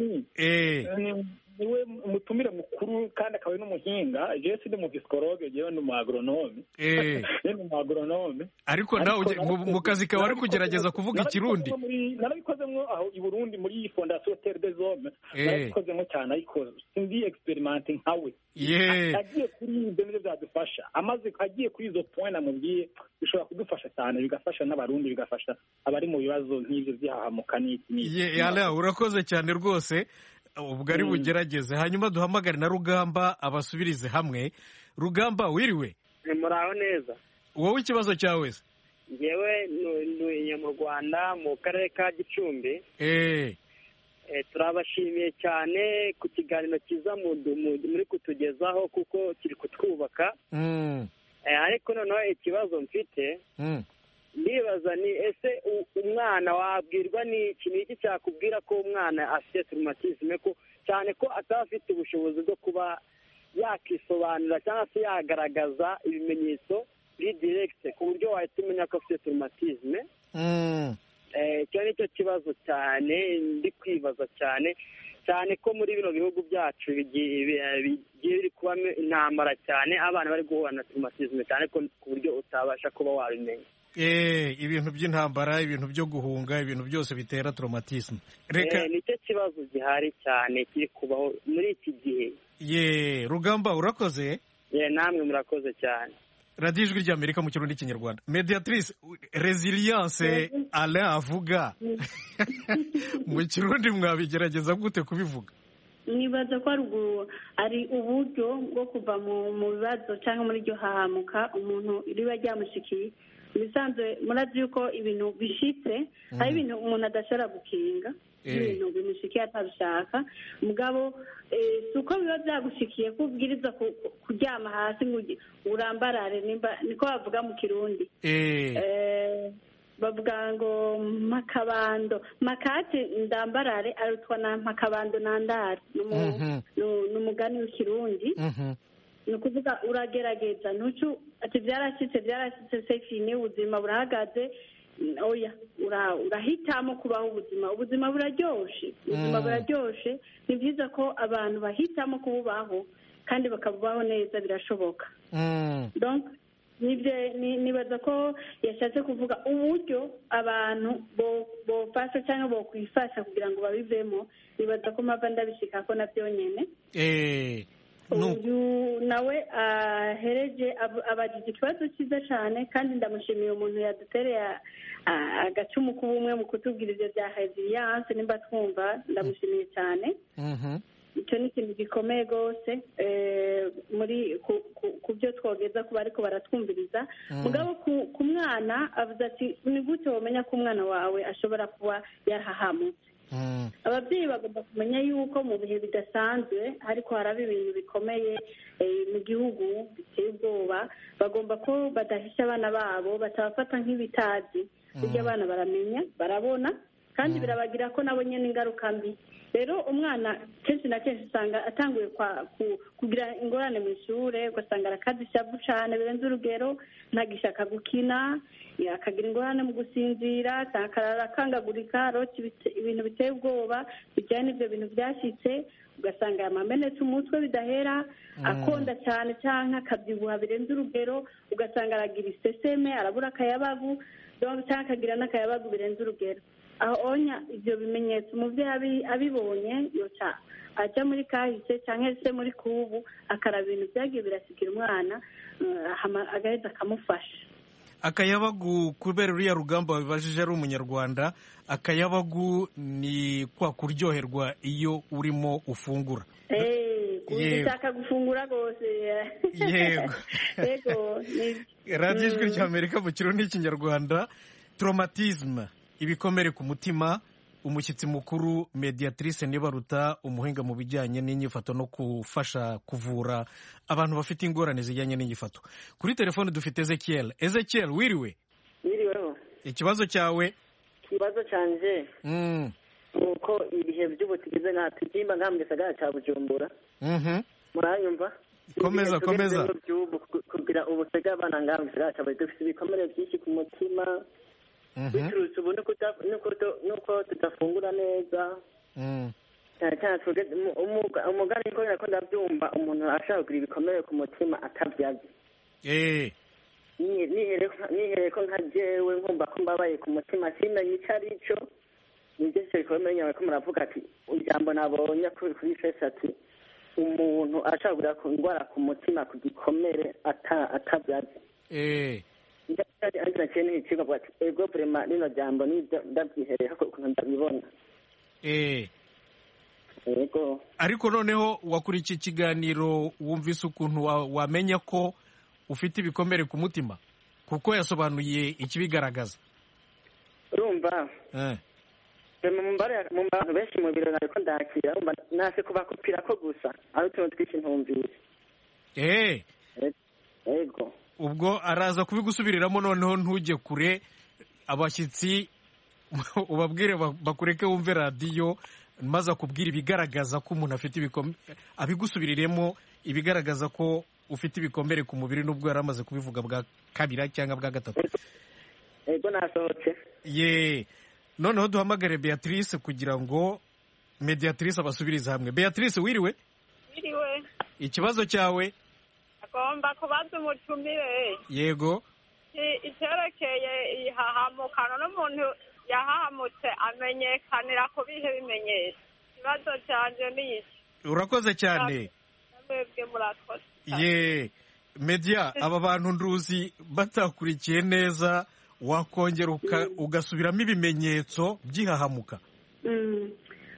eh niwe umutumire mukuru kandi akabaye n'umuhinga. Je sindi mu psychologue, je ni mu agronome. Eh ni mu agronome. Ariko nawe mu kazi kawe ari kugerageza kuvuga Ikirundi. Narabikozemo aho i Burundi muri Fondation Terre des Hommes. Narabikozemo cyane ariko sindi experimenting nkawe. Yeah. Agiye kuri ibyo nibyo byadufasha. Amaze agiye kuri izo point namubwiye bishobora kudufasha cyane, bigafasha n'abarundi, bigafasha abari mu bibazo nk'ibyo byahamuka n'iki. Yala, urakoze cyane rwose. Ubwo ari bugerageze. Hanyuma duhamagare na Rugamba abasubirize hamwe. Rugamba, wiriwe? Muraho neza. Wowe ikibazo cyawe se? Ngewe ntuye mu Rwanda mu karere ka Gicumbi. Eh turabashimiye cyane ku kiganiro kiza muri kutugezaho kuko kiri kutwubaka. Ariko noneho ikibazo mfite, ndibaza ni ese umwana wabwirwa ni ikintu iki cyakubwira ko umwana afite traumatisme, ko cyane ko ataba afite ubushobozi bwo kuba yakisobanura cyangwa se yagaragaza ibimenyetso biri direct ku buryo wahita umenya ko afite traumatisme. Icyo ni cyo kibazo cyane ndi kwibaza cyane cyane ko muri bino bihugu byacu bigiye biri kubamo intambara cyane, abana bari guhura na traumatisme cyane ko ku buryo utabasha kuba wabimenya. Eh ibintu by'intambara, ibintu byo guhunga, ibintu byose bitera traumatisme. Reka eh nicyo kibazo gihari cyane kiri kubaho muri iki gihe. Ye Rugamba, urakoze. Ye namwe murakoze cyane. Radio Ijwi rya Amerika mu Kirundi n'Ikinyarwanda. Mediatrice, resilience Alain avuga mu Kirundi mwabigerageza gute kubivuga? nibaza ko ari uburyo bwo kuva mu bibazo cyangwa muri iryo hahamuka umuntu riba ryamushikiye. Ibisanzwe murazi yuko ibintu bishitse hari ibintu umuntu adashobora gukinga, ibintu bimushikiye atabishaka, mugabo si uko biba byagushikiye ko ubwiriza kuryama hasi ngo urambarare, niko bavuga mu Kirundi. Bavuga ngo makabando makati ndambarare arutwa na makabando nandare, ni umugani w'ikirundi. Ni ukuvuga uragerageza ntucu ati byarashyitse byarashyitse sefine ubuzima burahagaze, oya urahitamo kubaho ubuzima. Ubuzima buraryoshe, ubuzima buraryoshe. Ni byiza ko abantu bahitamo kububaho kandi bakabubaho neza, birashoboka. Donc nibaza ko yashatse kuvuga uburyo abantu bofasha cyangwa bokwifasha kugira ngo babivemo. Nibaza ko mpava ndabishika ko nabyo nyene. Uyu nawe ahereje abajije ikibazo cyiza cyane, kandi ndamushimiye umuntu yadutereye agacumu k'ubumwe mu kutubwira ibyo bya resilience. Nimba twumva, ndamushimiye cyane. Icyo ni ikintu gikomeye rwose muri ku byo twogeza kuba ariko baratwumviriza. Mugabo ku mwana avuze ati ni gute wamenya ko umwana wawe ashobora kuba yarahahamutse. Ababyeyi bagomba kumenya yuko mu bihe bidasanzwe ariko haraba ibintu bikomeye mu gihugu biteye ubwoba, bagomba ko badahisha abana babo, batabafata nk'ibitazi. Burya abana baramenya, barabona, kandi birabagira ko nabo nyine ingaruka mbi. Rero umwana kenshi na kenshi usanga atanguye kugira ingorane mu ishuri, ugasanga arakaza ishavu cyane birenze urugero, ntagishaka gukina, akagira ingorane mu gusinzira, akarara akangagurika, arota ibintu biteye ubwoba bijyanye n'ibyo bintu byashyitse, ugasanga yamamenetse umutwe bidahera, akonda cyane cyangwa akabyibuha birenze urugero, ugasanga aragira iseseme, arabura akayabagu, cyangwa akagira n'akayabagu birenze urugero. Aho onya ibyo bimenyetso umubyeyi abibonye yoca ajya muri kahise cyangwa se muri kubu akaraba ibintu byagiye birasikira umwana, agaheza akamufasha. Akayabagu, kubera uriya rugamba wabibajije ari umunyarwanda, akayabagu ni kwa kuryoherwa iyo urimo ufungura. Ushaka gufungura rwose. Yego. Radiyo Ijwi ry'Amerika mu Kirundi n'Ikinyarwanda. Traumatisme, ibikomere ku mutima. Umushyitsi mukuru Mediatrice Nibaruta, umuhinga mu bijyanye n'inyifato no gufasha kuvura abantu bafite ingorane zijyanye n'inyifato. Kuri telefone dufite Ezekiel. Ezekiel, wiriwe? Wiriweho. Ikibazo cyawe? Ikibazo cyanje mm. nuko ibihe by'ubutigize nka tugimba nka mu gisagara cya Bujumbura. Mhm. Murayumva? Komeza komeza. Kugira ubutega abana nka mu gisagara cya Bujumbura dufite ibikomere byinshi ku mutima. biturutse ubu nuko tudafungura neza. cyane cyane umugani ko nako ndabyumva umuntu ashaka kugira ibikomere ku mutima atabyazi. nihereye ko nka jewe nkumva ko mbabaye ku mutima simenye icyo ari cyo, nibyo cyo bikomeye nyawe ko muravuga ati ijambo nabonye kuri fesi ati umuntu ashaka kugira ku ndwara ku mutima ku gikomere atabyazi. ariko nacyo ni ikigo avuga ati ego vrema rino jambo nibyo ndabyihereye ko ukuntu ndabibona. Ego. Ariko noneho wakurikiye ikiganiro wumvise ukuntu wamenya ko ufite ibikomere ku mutima, kuko yasobanuye ikibigaragaza. Urumva mu bantu benshi mu biro nariko ndakira nase kubakupira ko gusa aho utuntu twinshi ntumvise. Ego. Ubwo araza kubigusubiriramo noneho ntujye kure, abashyitsi ubabwire bakureke wumve radiyo maze akubwira ibigaragaza ko umuntu afite ibikomere, abigusubiriremo ibigaragaza ko ufite ibikomere ku mubiri n'ubwo yari amaze kubivuga bwa kabiri cyangwa bwa gatatu. Ego nasohotse. Ye. Noneho duhamagare Beatrice kugira ngo Mediatrice abasubirize hamwe. Beatrice, wiriwe? Wiriwe. Ikibazo cyawe? Agomba kubaza umutumire. Yego. Iterekeye ihahamukano n'umuntu yahahamutse amenyekanira ku bihe bimenyetso. Ikibazo cyanje ni iki? Urakoze cyane. Mwebwe murakoze. Ye. Media, aba bantu nduzi batakurikiye neza, wakongera ugasubiramo ibimenyetso by'ihahamuka.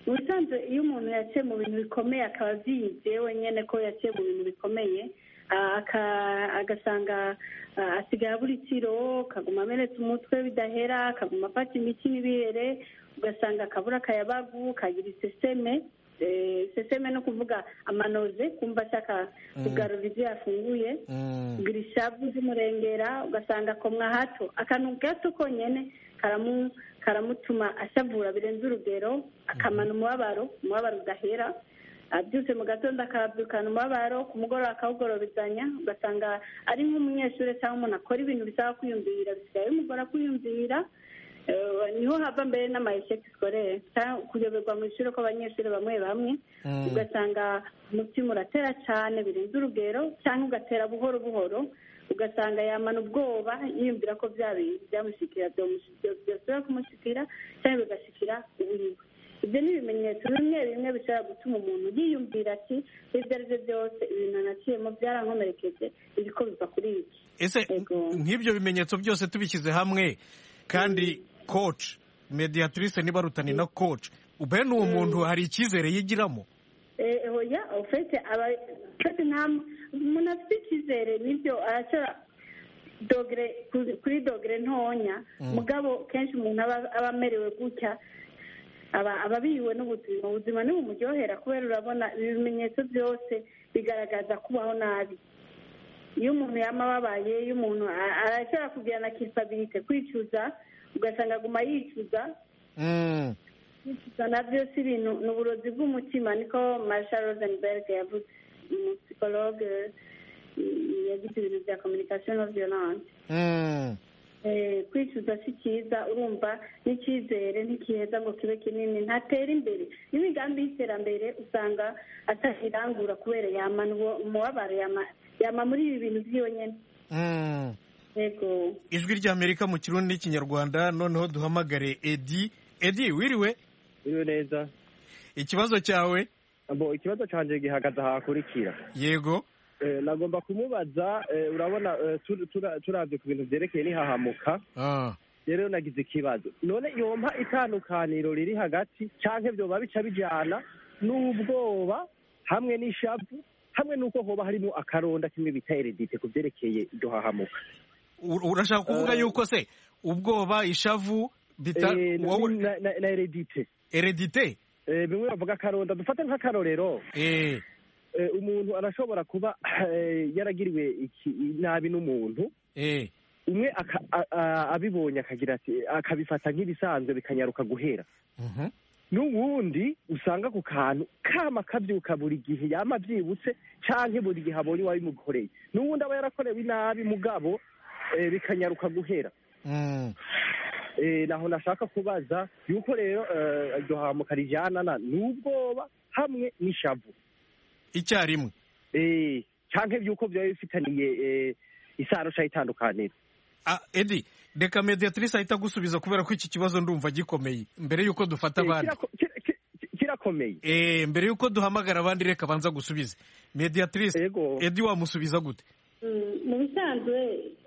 mu bisanzwe iyo umuntu yaciye mu bintu bikomeye akaba abyize wenyine ko yaciye mu bintu bikomeye agasanga asigaye abura itiro akaguma amenetse umutwe bidahera akaguma afata imiti n'ibihere ugasanga akabura akayabagu kagira iseseme seseme no kuvuga amanoze kumva ashaka kugarura ibyo yafunguye kugira ishavu z'umurengera ugasanga akomwa hato akantu gato konyine karamutuma ashavura birenze urugero akamana umubabaro umubabaro udahera abyutse mu gatondo akabyukana umubabaro ku mugoroba akawugorobezanya ugasanga ari nk'umunyeshuri cyangwa umuntu akora ibintu bisaba kwiyumvira bisigaye bimugora kwiyumvira niho hava mbere n'amayesheki sikorere kuyoberwa mu ishuri kw'abanyeshuri bamwe bamwe ugasanga umutima uratera cyane birenze urugero cyangwa ugatera buhoro buhoro ugasanga yamana ubwoba yiyumvira ko bya bintu byamushyikira byosubira kumushyikira cyangwa bigashyikira uburiwe ibyo ni ibimenyetso bimwe bimwe bishobora gutuma umuntu yiyumvira ati ibyo ari byo byose ibintu naciyemo byarankomerekeje ibiko biva kuri iki ese nk'ibyo bimenyetso byose tubishyize hamwe kandi coach mediatrice niba rutani na coach ubene uwo muntu hari icyizere yigiramo oya ufite aba ufite nta umuntu afite icyizere nibyo arashobora dogere kuri dogere ntonya mugabo kenshi umuntu aba amerewe gutya aba ababiwe n'ubuzima ubuzima ntibumuryohera kubera urabona ibimenyetso byose bigaragaza kubaho nabi iyo umuntu yaba ababaye iyo umuntu arashobora kugira na kisabirite kwicuza ugasanga aguma yicuza kwicuza nabyo si ibintu ni uburozi bw'umutima niko Marshall Rosenberg yavuze umusipologe yagize ibintu bya communication no violence kwicuza si cyiza urumva n'icyizere ntikiheza ngo kibe kinini ntatera imbere n'imigambi y'iterambere usanga atahirangura kubera yamana umubabaro yama muri ibi bintu byonyine yego ijwi ry'Amerika mu kirundi n'ikinyarwanda noneho duhamagare Edi Edi wiriwe wiriwe neza ikibazo cyawe abo ikibazo cyanjye gihagaze ahakurikira yego nagomba kumubaza urabona turabye ku bintu byerekeye n'ihahamuka rero nagize ikibazo none yompa itandukaniro riri hagati cyangwa byoba bica bijyana n'ubwoba hamwe n'ishavu hamwe n'uko hoba harimo akaronda kimwe bita eredite ku byerekeye iryo hahamuka urashaka kuvuga yuko se ubwoba ishavu bita na eredite eredite bimwe bavuga akaronda dufate nk'akarorero umuntu arashobora kuba yaragiriwe nabi n'umuntu umwe abibonye akagira ati akabifata nk'ibisanzwe bikanyaruka guhera n'ubundi usanga ku kantu kama kabyuka buri gihe yama byibutse cyangwa buri gihe abonye uwabimukoreye n'ubundi aba yarakorewe inabi mugabo bikanyaruka guhera naho nashaka kubaza yuko rero iryo hamuka rijyana n'ubwoba hamwe n'ishavu icyarimwe cyangwa by'uko byaba bifitaniye isano cyangwa itandukaniro Edi reka mediatrice ahita gusubiza kubera ko iki kibazo ndumva gikomeye mbere y'uko dufata abandi kirakomeye mbere y'uko duhamagara abandi reka abanza gusubiza mediatrice Edi wamusubiza gute mu bisanzwe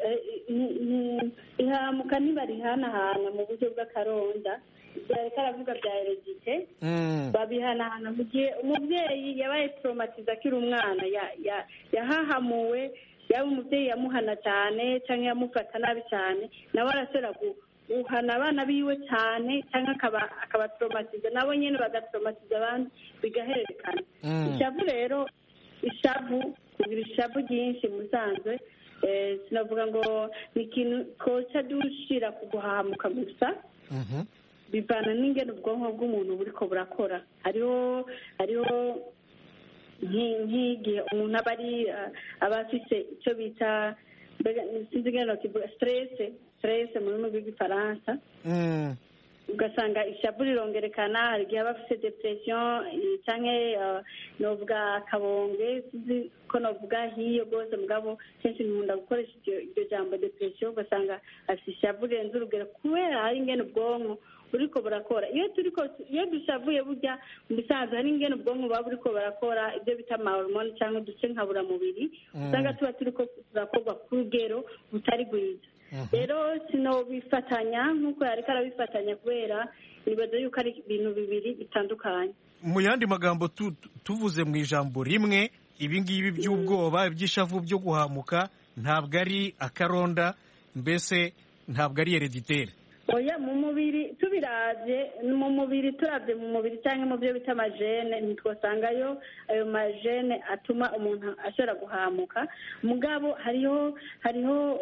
ihamuka ntibarihanahana mu buryo bw'akaronda byari karavuga bya eregite babihanahana mu gihe umubyeyi yabaye traumatize akiri umwana yahahamuwe yaba umubyeyi yamuhana cyane cyangwa yamufata nabi cyane nawe arashobora guhana abana biwe cyane cyangwa akaba traumatize nabo nyine bagatraumatiza abandi bigahererekana ishavu rero ishavu kugira ishavu ryinshi musanzwe sinavuga ngo ni ikintu koca dushira ku guhahamuka gusa bivana n'ingene ubwonko bw'umuntu buriko burakora hariho hariho nk'igihe umuntu aba ari aba afise icyo bita sinzi ingene nokivuga stress stress mu rurimi rw'igifaransa ugasanga ishavu rirongerekana hari igihe aba afise depression canke novuga akabonge sinzi ko novuga hiyo rwose mugabo kenshi nkunda gukoresha iryo jambo depression ugasanga afise ishavu rirenze urugero kubera hari ingene ubwonko buriko burakora iyo turiko iyo dushavuye burya mu bisanzwe hari ingene ubwonko buba buriko burakora ibyo bita amahormone cyangwa uduce nkaburamubiri usanga tuba turiko turakorwa ku rugero butari rwiza rero sinobifatanya nk'uko yari karabifatanya kubera nibaza yuko ari ibintu bibiri bitandukanye. Mu yandi magambo tuvuze mu ijambo rimwe ibi ngibi by'ubwoba iby'ishavu byo guhamuka ntabwo ari akaronda, mbese ntabwo ari hereditere. Oya, mu mubiri tubiravye, mu mubiri turavye mu mubiri cyangwa mu byo bita amajene ntitwasangayo ayo majene atuma umuntu ashobora guhamuka. Mugabo hariho hariho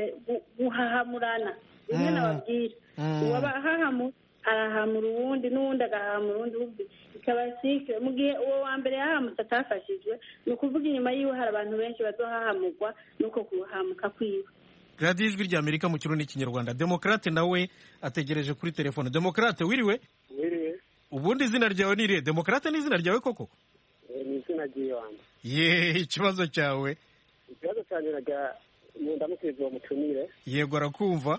guhahamurana rimwe nababwira uwabahahamu arahamura uwundi n'uwundi agahamura uwundi, ikaba sike mu gihe uwo wa mbere yahamutse atafashijwe ni ukuvuga inyuma yiwe hari abantu benshi bazohahamurwa nuko kuhamuka kwiwe. radiyo ijwi rya amerika mu kirundi n'ikinyarwanda. Demokrate nawe ategereje kuri telefone. Demokrate wiriwe? Wiriwe. Ubundi izina ryawe ni irihe? Demokrate ni izina ryawe koko? Ni izina ry'iwanjye. Ye, ikibazo cyawe? Ikibazo cyanjye naga ndamukiriza uwo mutumire. Yego arakumva.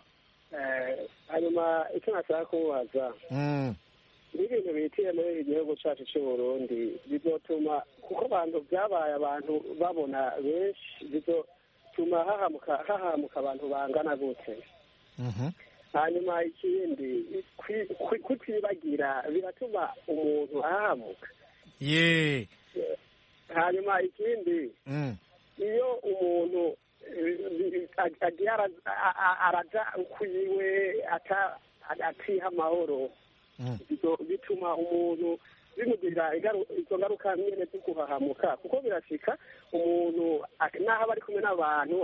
Hanyuma icyo nashaka kumubaza n'ibintu bihitiye muri igihugu cyacu cy'u Burundi bizotuma, kuko abantu byabaye abantu babona benshi, bizotuma hahamuka hahamuka abantu bangana gute. Hanyuma ikindi kutibagira biratuma umuntu ahahamuka. Ye. Hanyuma ikindi iyo umuntu agiye araja ukwiwe atiha amahoro, bituma umuntu bimugirira izo ngaruka nyine zo kuhahamuka, kuko birashika umuntu naho aba ari kumwe n'abantu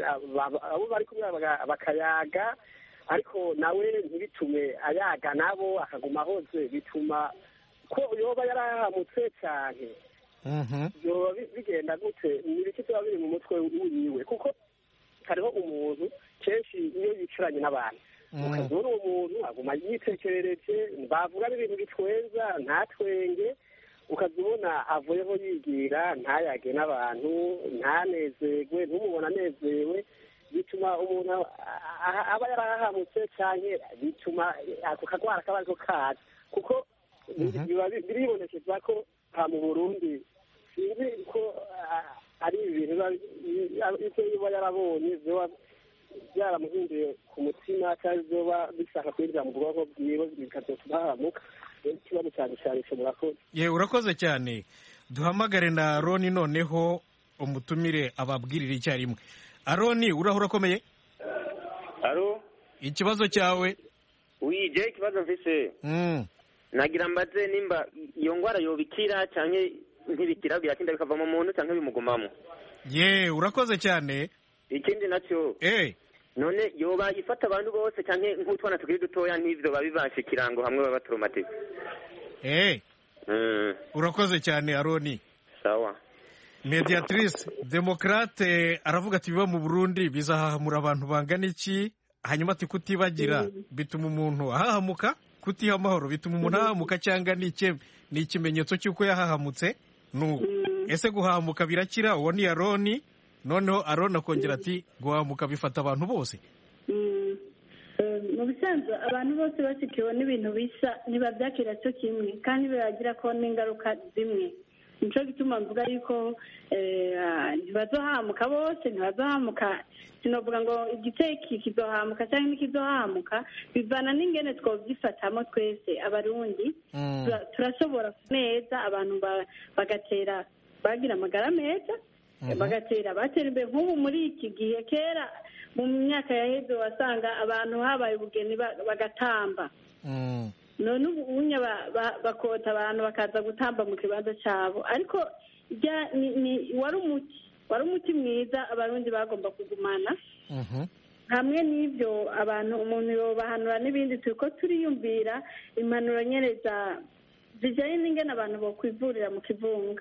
abo bari kumwe bakayaga, ariko nawe ntibitume ayaga nabo akaguma ahoze, bituma ko yoba yarahahamutse cyane. Byoba bigenda gute? Ni ibiki biba biri mu mutwe wiwe? Kuko hariho umuntu kenshi iyo yicaranye n'abantu ukazura uwo muntu aguma yitekerereje, bavuga n'ibintu bitwenza ntatwenge, ukazibona avuyeho yigira ntayage n'abantu, ntanezerwe, ntumubona anezerewe, bituma umuntu aba yarahahamutse cyane, bituma ako kagwara kaba ariko kaza, kuko biribonekeza ko ha mu Burundi sinzi ko ari ibintu icyo yoba yarabonye zoba byaramuhinduye ku mutima cyangwa zoba bishaka kwinjira mu bwonko bwiwe bikazotuma hahamuka. Ikibazo cyane cyane cyo murakoze. Ye, urakoze cyane. Duhamagare na Aroni noneho umutumire ababwirire icyarimwe. Aroni, uraho urakomeye? Aro? Ikibazo cyawe? Wije ikibazo mfise. Mm. Nagira mbaze nimba iyo ngwara yobikira canke ntibikira biratinda bikava mu muntu canke bimugumamo. Ye, urakoze cyane. Ikindi nacyo eh none yoba ifata abantu bose canke nk'utwana tukiri dutoya n'ivyo babibashe kirango hamwe baba traumatize. Eh mm. Urakoze cyane Aroni. Sawa. Mediatrice Demokrate aravuga ati biba mu Burundi bizahahamura abantu bangana iki, hanyuma ati kutibagira mm. bituma umuntu ahahamuka, kutiha amahoro bituma umuntu ahahamuka, cyangwa n'ike ni ikimenyetso cy'uko yahahamutse. No mm. Ese guhahamuka birakira? Uwo ni Aroni. Noneho Aroni akongera ati guhahamuka bifata abantu bose. Mu bisanzwe abantu bose basikiwe n'ibintu bisa ntibabyakira cyo kimwe kandi biragira ko n'ingaruka zimwe. Nico gituma mvuga yuko ntibazohamuka bose, ntibazohamuka sinovuga ngo igiteki kizohamuka cyangwa ntikizohamuka, bivana n'ingene twovyifatamo twese abarundi. Turashobora neza abantu bagatera bagira amagara meza, bagatera batera imbere. Nk'ubu muri iki gihe, kera mu myaka yaheze wasanga abantu habaye ubugeni bagatamba, none ubu unya bakota abantu bakaza gutamba mu kibanza cyabo, ariko wari umuti wari umuti mwiza abarundi bagomba kugumana. Hamwe n'ibyo abantu umuntu yobahanura n'ibindi, turiko turiyumvira impanuro nyereza zijyanye n'ingene abantu bokwivurira mu kivunga.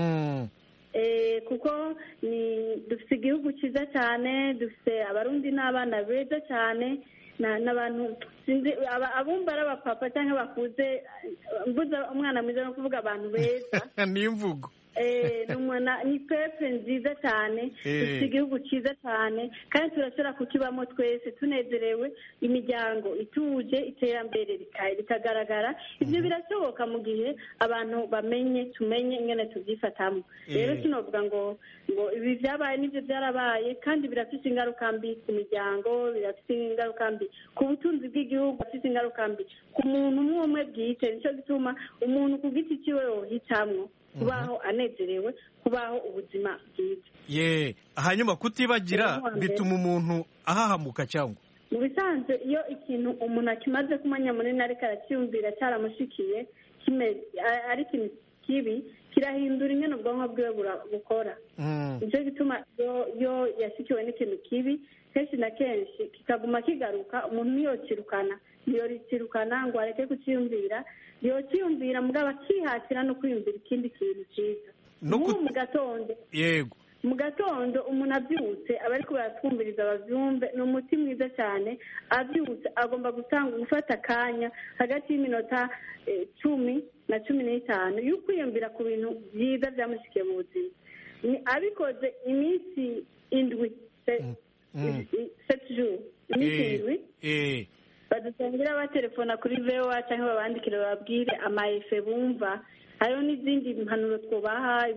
Kuko ni dufite igihugu cyiza cyane, dufite abarundi n'abana beza cyane, n'abantu abumva ari abapapa cyangwa bakuze, mbuza umwana mwiza no kuvuga abantu beza ni imvugo. ni pepe nziza cyane dufite igihugu cyiza cyane kandi turashobora kukibamo twese tunezerewe imiryango ituje iterambere rikagaragara ibyo birashoboka mu gihe abantu bamenye tumenye ingene tubyifatamo rero sinovuga ngo ngo ibi byabaye n'ibyo byarabaye kandi birafite ingaruka mbi ku miryango birafite ingaruka mbi ku butunzi bw'igihugu birafite ingaruka mbi ku muntu umwe umwe bwite nicyo gituma umuntu ku giti cyiwe yohitamwo kubaho anezerewe kubaho ubuzima bwiza ye hanyuma kutibagira bituma umuntu ahahamuka cyangwa mu bisanzwe iyo ikintu umuntu akimaze kumenya munini ariko aracyumvira cyaramushikiye ari ikintu kibi kirahindura ingene ubwonko bwiwe bukora nicyo gituma iyo yashyikiwe n'ikintu kibi kenshi na kenshi kikaguma kigaruka umuntu ntiyokirukana ntiyokirukana ngo areke kucyiyumvira ntiyokiyumvira mugabo akihatira no kwiyumvira ikindi kintu cyiza nk'ubu mu gatondo yego mu gatondo umuntu abyutse aba ariko baratwumviriza babyumve ni umuti mwiza cyane abyutse agomba gutanga gufata akanya hagati y'iminota cumi na cumi n'itanu yo kwiyumvira ku bintu byiza byamushyikiye mu buzima abikoze iminsi indwi seti juru iminsi indwi badusangira batelefona kuri vewa cyangwa babandikire bababwire amayefe bumva hariho n'izindi mpanuro twubaha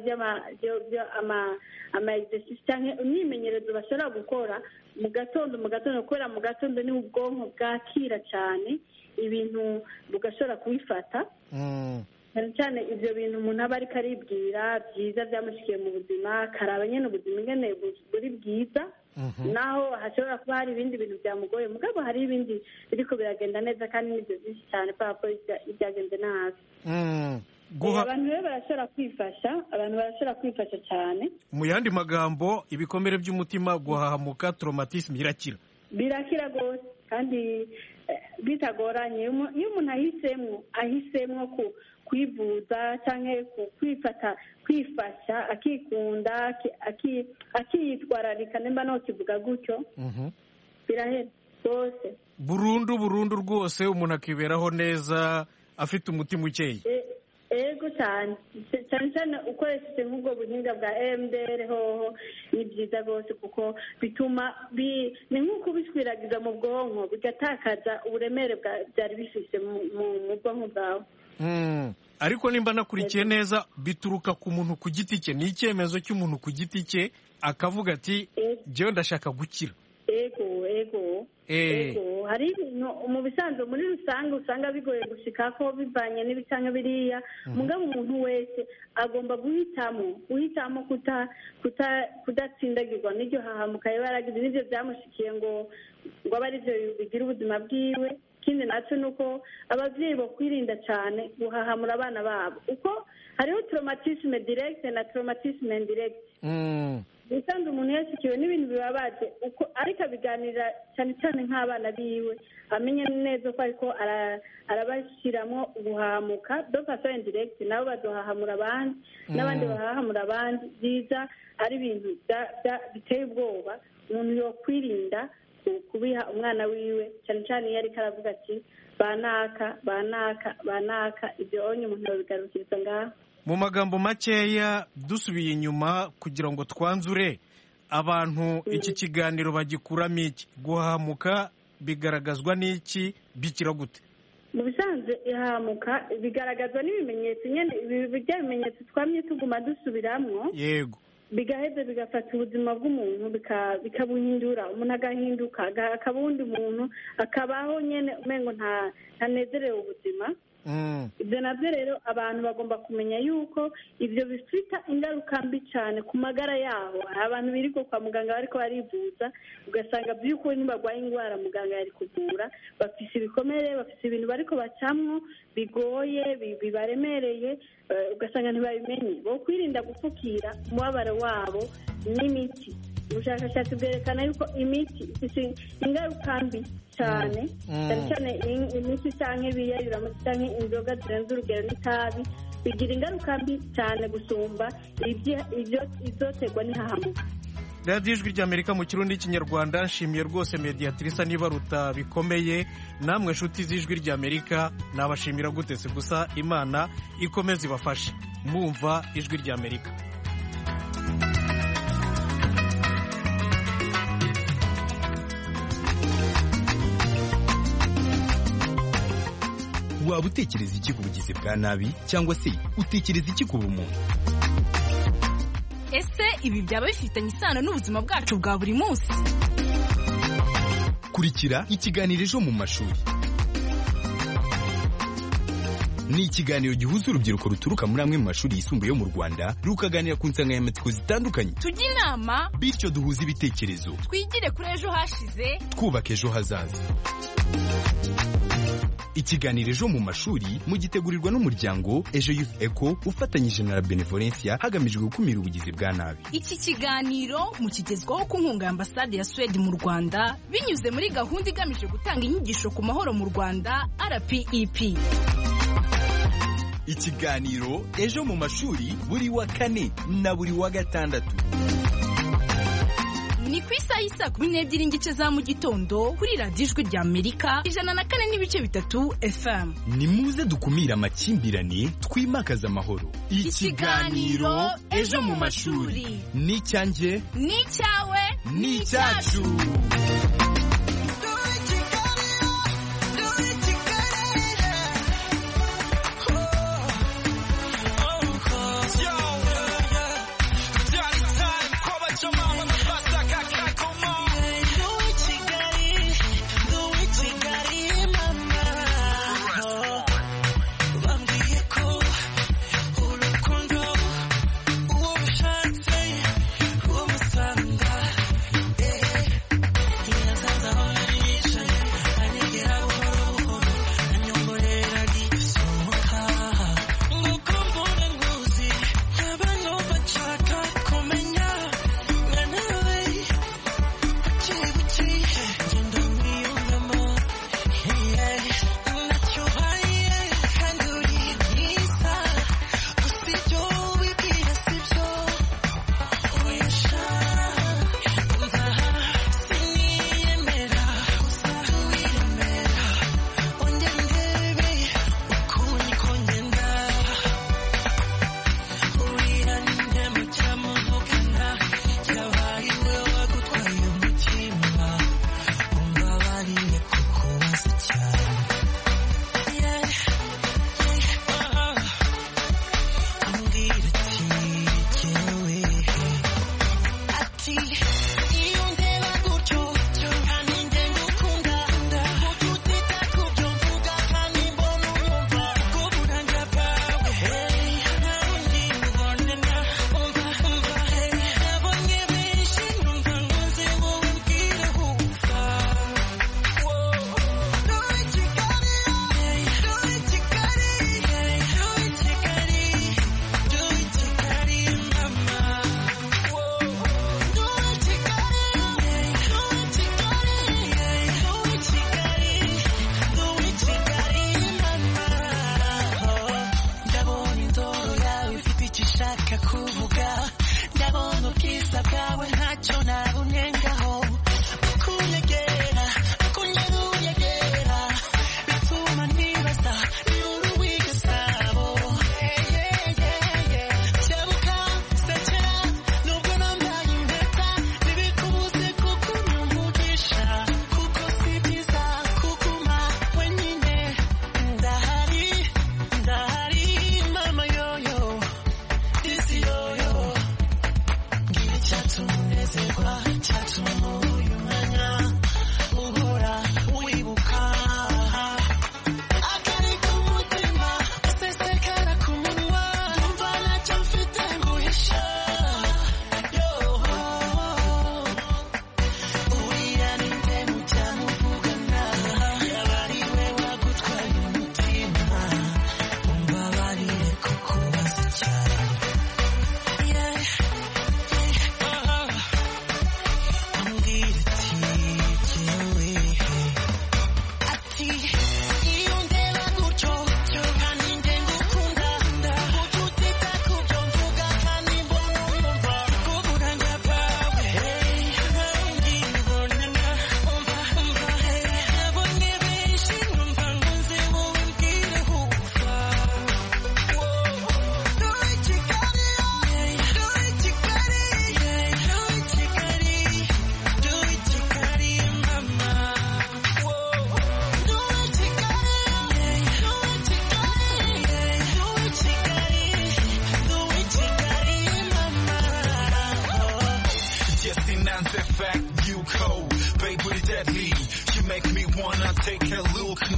ama exercice cyangwa imyimenyerezo bashobora gukora mu gatondo mu gatondo kubera mu gatondo ni ubwonko bwakira cyane ibintu bugashobora kubifata cyane cyane ibyo bintu umuntu aba ariko aribwira byiza byamushyikiye mu buzima karaba nyine ubuzima ingene buri bwiza naho hashobora kuba hari ibindi bintu byamugoye mugabo hari ibindi biriko biragenda neza kandi n'ibyo byinshi cyane papa ibyagenze nabi abantu rero barashobora kwifasha abantu barashobora kwifasha cyane mu yandi magambo ibikomere by'umutima guhahamuka traumatisme irakira birakira rwose kandi bitagoranye iyo umuntu ahisemo ahisemo kwivuza cyangwa kwifata kwifasha akikunda akiyitwararika nimba no kivuga gutyo birahera rwose burundu burundu rwose umuntu akiberaho neza afite umutima ukeye ego cyane cyane cyane ukoresheje nk'ubwo buhinga bwa emuderi hoho ni byiza rwose kuko bituma ni nk'uko ubishwiragiza mu bwonko bigatakaza uburemere byari bifise mu bwonko bwawe ariko nimba nakurikiye neza bituruka ku muntu ku giti cye ni icyemezo cy'umuntu ku giti cye akavuga ati njyewe ndashaka gukira ego ego ego hari ibintu mu bisanzwe muri rusange usanga bigoye gushika ko bivanye n'ibicanga biriya mugabo umuntu wese agomba guhitamo guhitamo kudatsindagirwa n'iryo hahamuka yaba yaragize n'ibyo byamushikiye ngo ngo abe ari byo bigira ubuzima bwiwe ikindi nacyo ni uko ababyeyi bakwirinda cyane guhahamura abana babo uko hariho traumatisme direct na traumatisme indirect usanzwe umuntu yashyikiwe n'ibintu bibabaje uko ariko abiganira cyane cyane nk'abana biwe amenye neza ko ariko arabashyiramo guhahamuka do façon indirecte nabo baduhahamura abandi n'abandi bahahamura abandi byiza ari ibintu biteye ubwoba umuntu yokwirinda kubiha umwana wiwe cyane cyane iyo ariko aravuga ati banaka banaka banaka ibyo onye umuntu yabigarukiriza ngaho mu magambo makeya dusubiye inyuma kugira ngo twanzure abantu iki kiganiro bagikuramo iki guhahamuka bigaragazwa n'iki bikira gute mu bisanzwe ihahamuka bigaragazwa n'ibimenyetso nyine bijya bimenyetso twamye tuguma dusubiramwo yego bigaheza bigafata ubuzima bw'umuntu bikabuhindura umuntu agahinduka akaba uwundi muntu akabaho nyine umengo ntanezerewe ubuzima ibyo nabyo rero abantu bagomba kumenya yuko ibyo bifite ingaruka mbi cyane ku magara yabo hari abantu birirwa kwa muganga bariko barivuza ugasanga by'ukuri ntibarwaye indwara muganga yari kuvura bafise ibikomere bafise ibintu bariko bacamwo bigoye bibaremereye ugasanga ntibabimenye bo kwirinda gupfukira umubabaro wabo n'imiti ubushakashatsi bwerekana yuko imiti ifite ingaruka mbi cyane cyane cyane imiti cyangwa ibiyayuramutsi cyangwa inzoga zirenze urugero n'itabi bigira ingaruka mbi cyane gusumba izoterwa n'ihahamuka radiyo ijwi ry'amerika mu kirundi n'ikinyarwanda nshimiye rwose mediatrice nibaruta bikomeye namwe nshuti z'ijwi ry'amerika nabashimira gutese gusa imana ikomeze ibafashe mwumva ijwi ry'Amerika. waba utekereza iki ku bugizi bwa nabi cyangwa se utekereza iki ku bumuntu? Ese ibi byaba bifitanye isano n'ubuzima bwacu bwa buri munsi? Kurikira ikiganiro ejo mu mashuri. Ni ikiganiro gihuza urubyiruko ruturuka muri amwe mu mashuri yisumbuye yo mu Rwanda rukaganira ku nsanganyamatsiko zitandukanye. Tujye inama bityo duhuze ibitekerezo. Twigire kuri ejo hashize twubaka ejo hazaza. Ikiganiro ejo mu mashuri mugitegurirwa n'umuryango Ejo Youth Echo ufatanyije na Benevolencia hagamijwe gukumira ubugizi bwa nabi. Iki kiganiro mukigezwaho ku nkunga ya Ambasade ya Sweden mu Rwanda binyuze muri gahunda igamije gutanga inyigisho ku mahoro mu Rwanda R P E P. Ikiganiro ejo mu mashuri buri wa kane na buri wa gatandatu. Ni ku isaha y'isa kumi n'ebyiri n'igice za mu gitondo kuri radiyo ijwi ry'Amerika ijana na kane n'ibice bitatu F M. Ni muze dukumira amakimbirane twimakaza amahoro. Ikiganiro ejo mu mashuri ni icyanjye ni icyawe ni icyacu.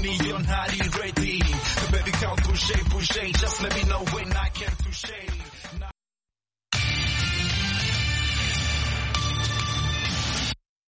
niyo ntari ready. Baby girl, bouger, bouger, just let me know when I can touche.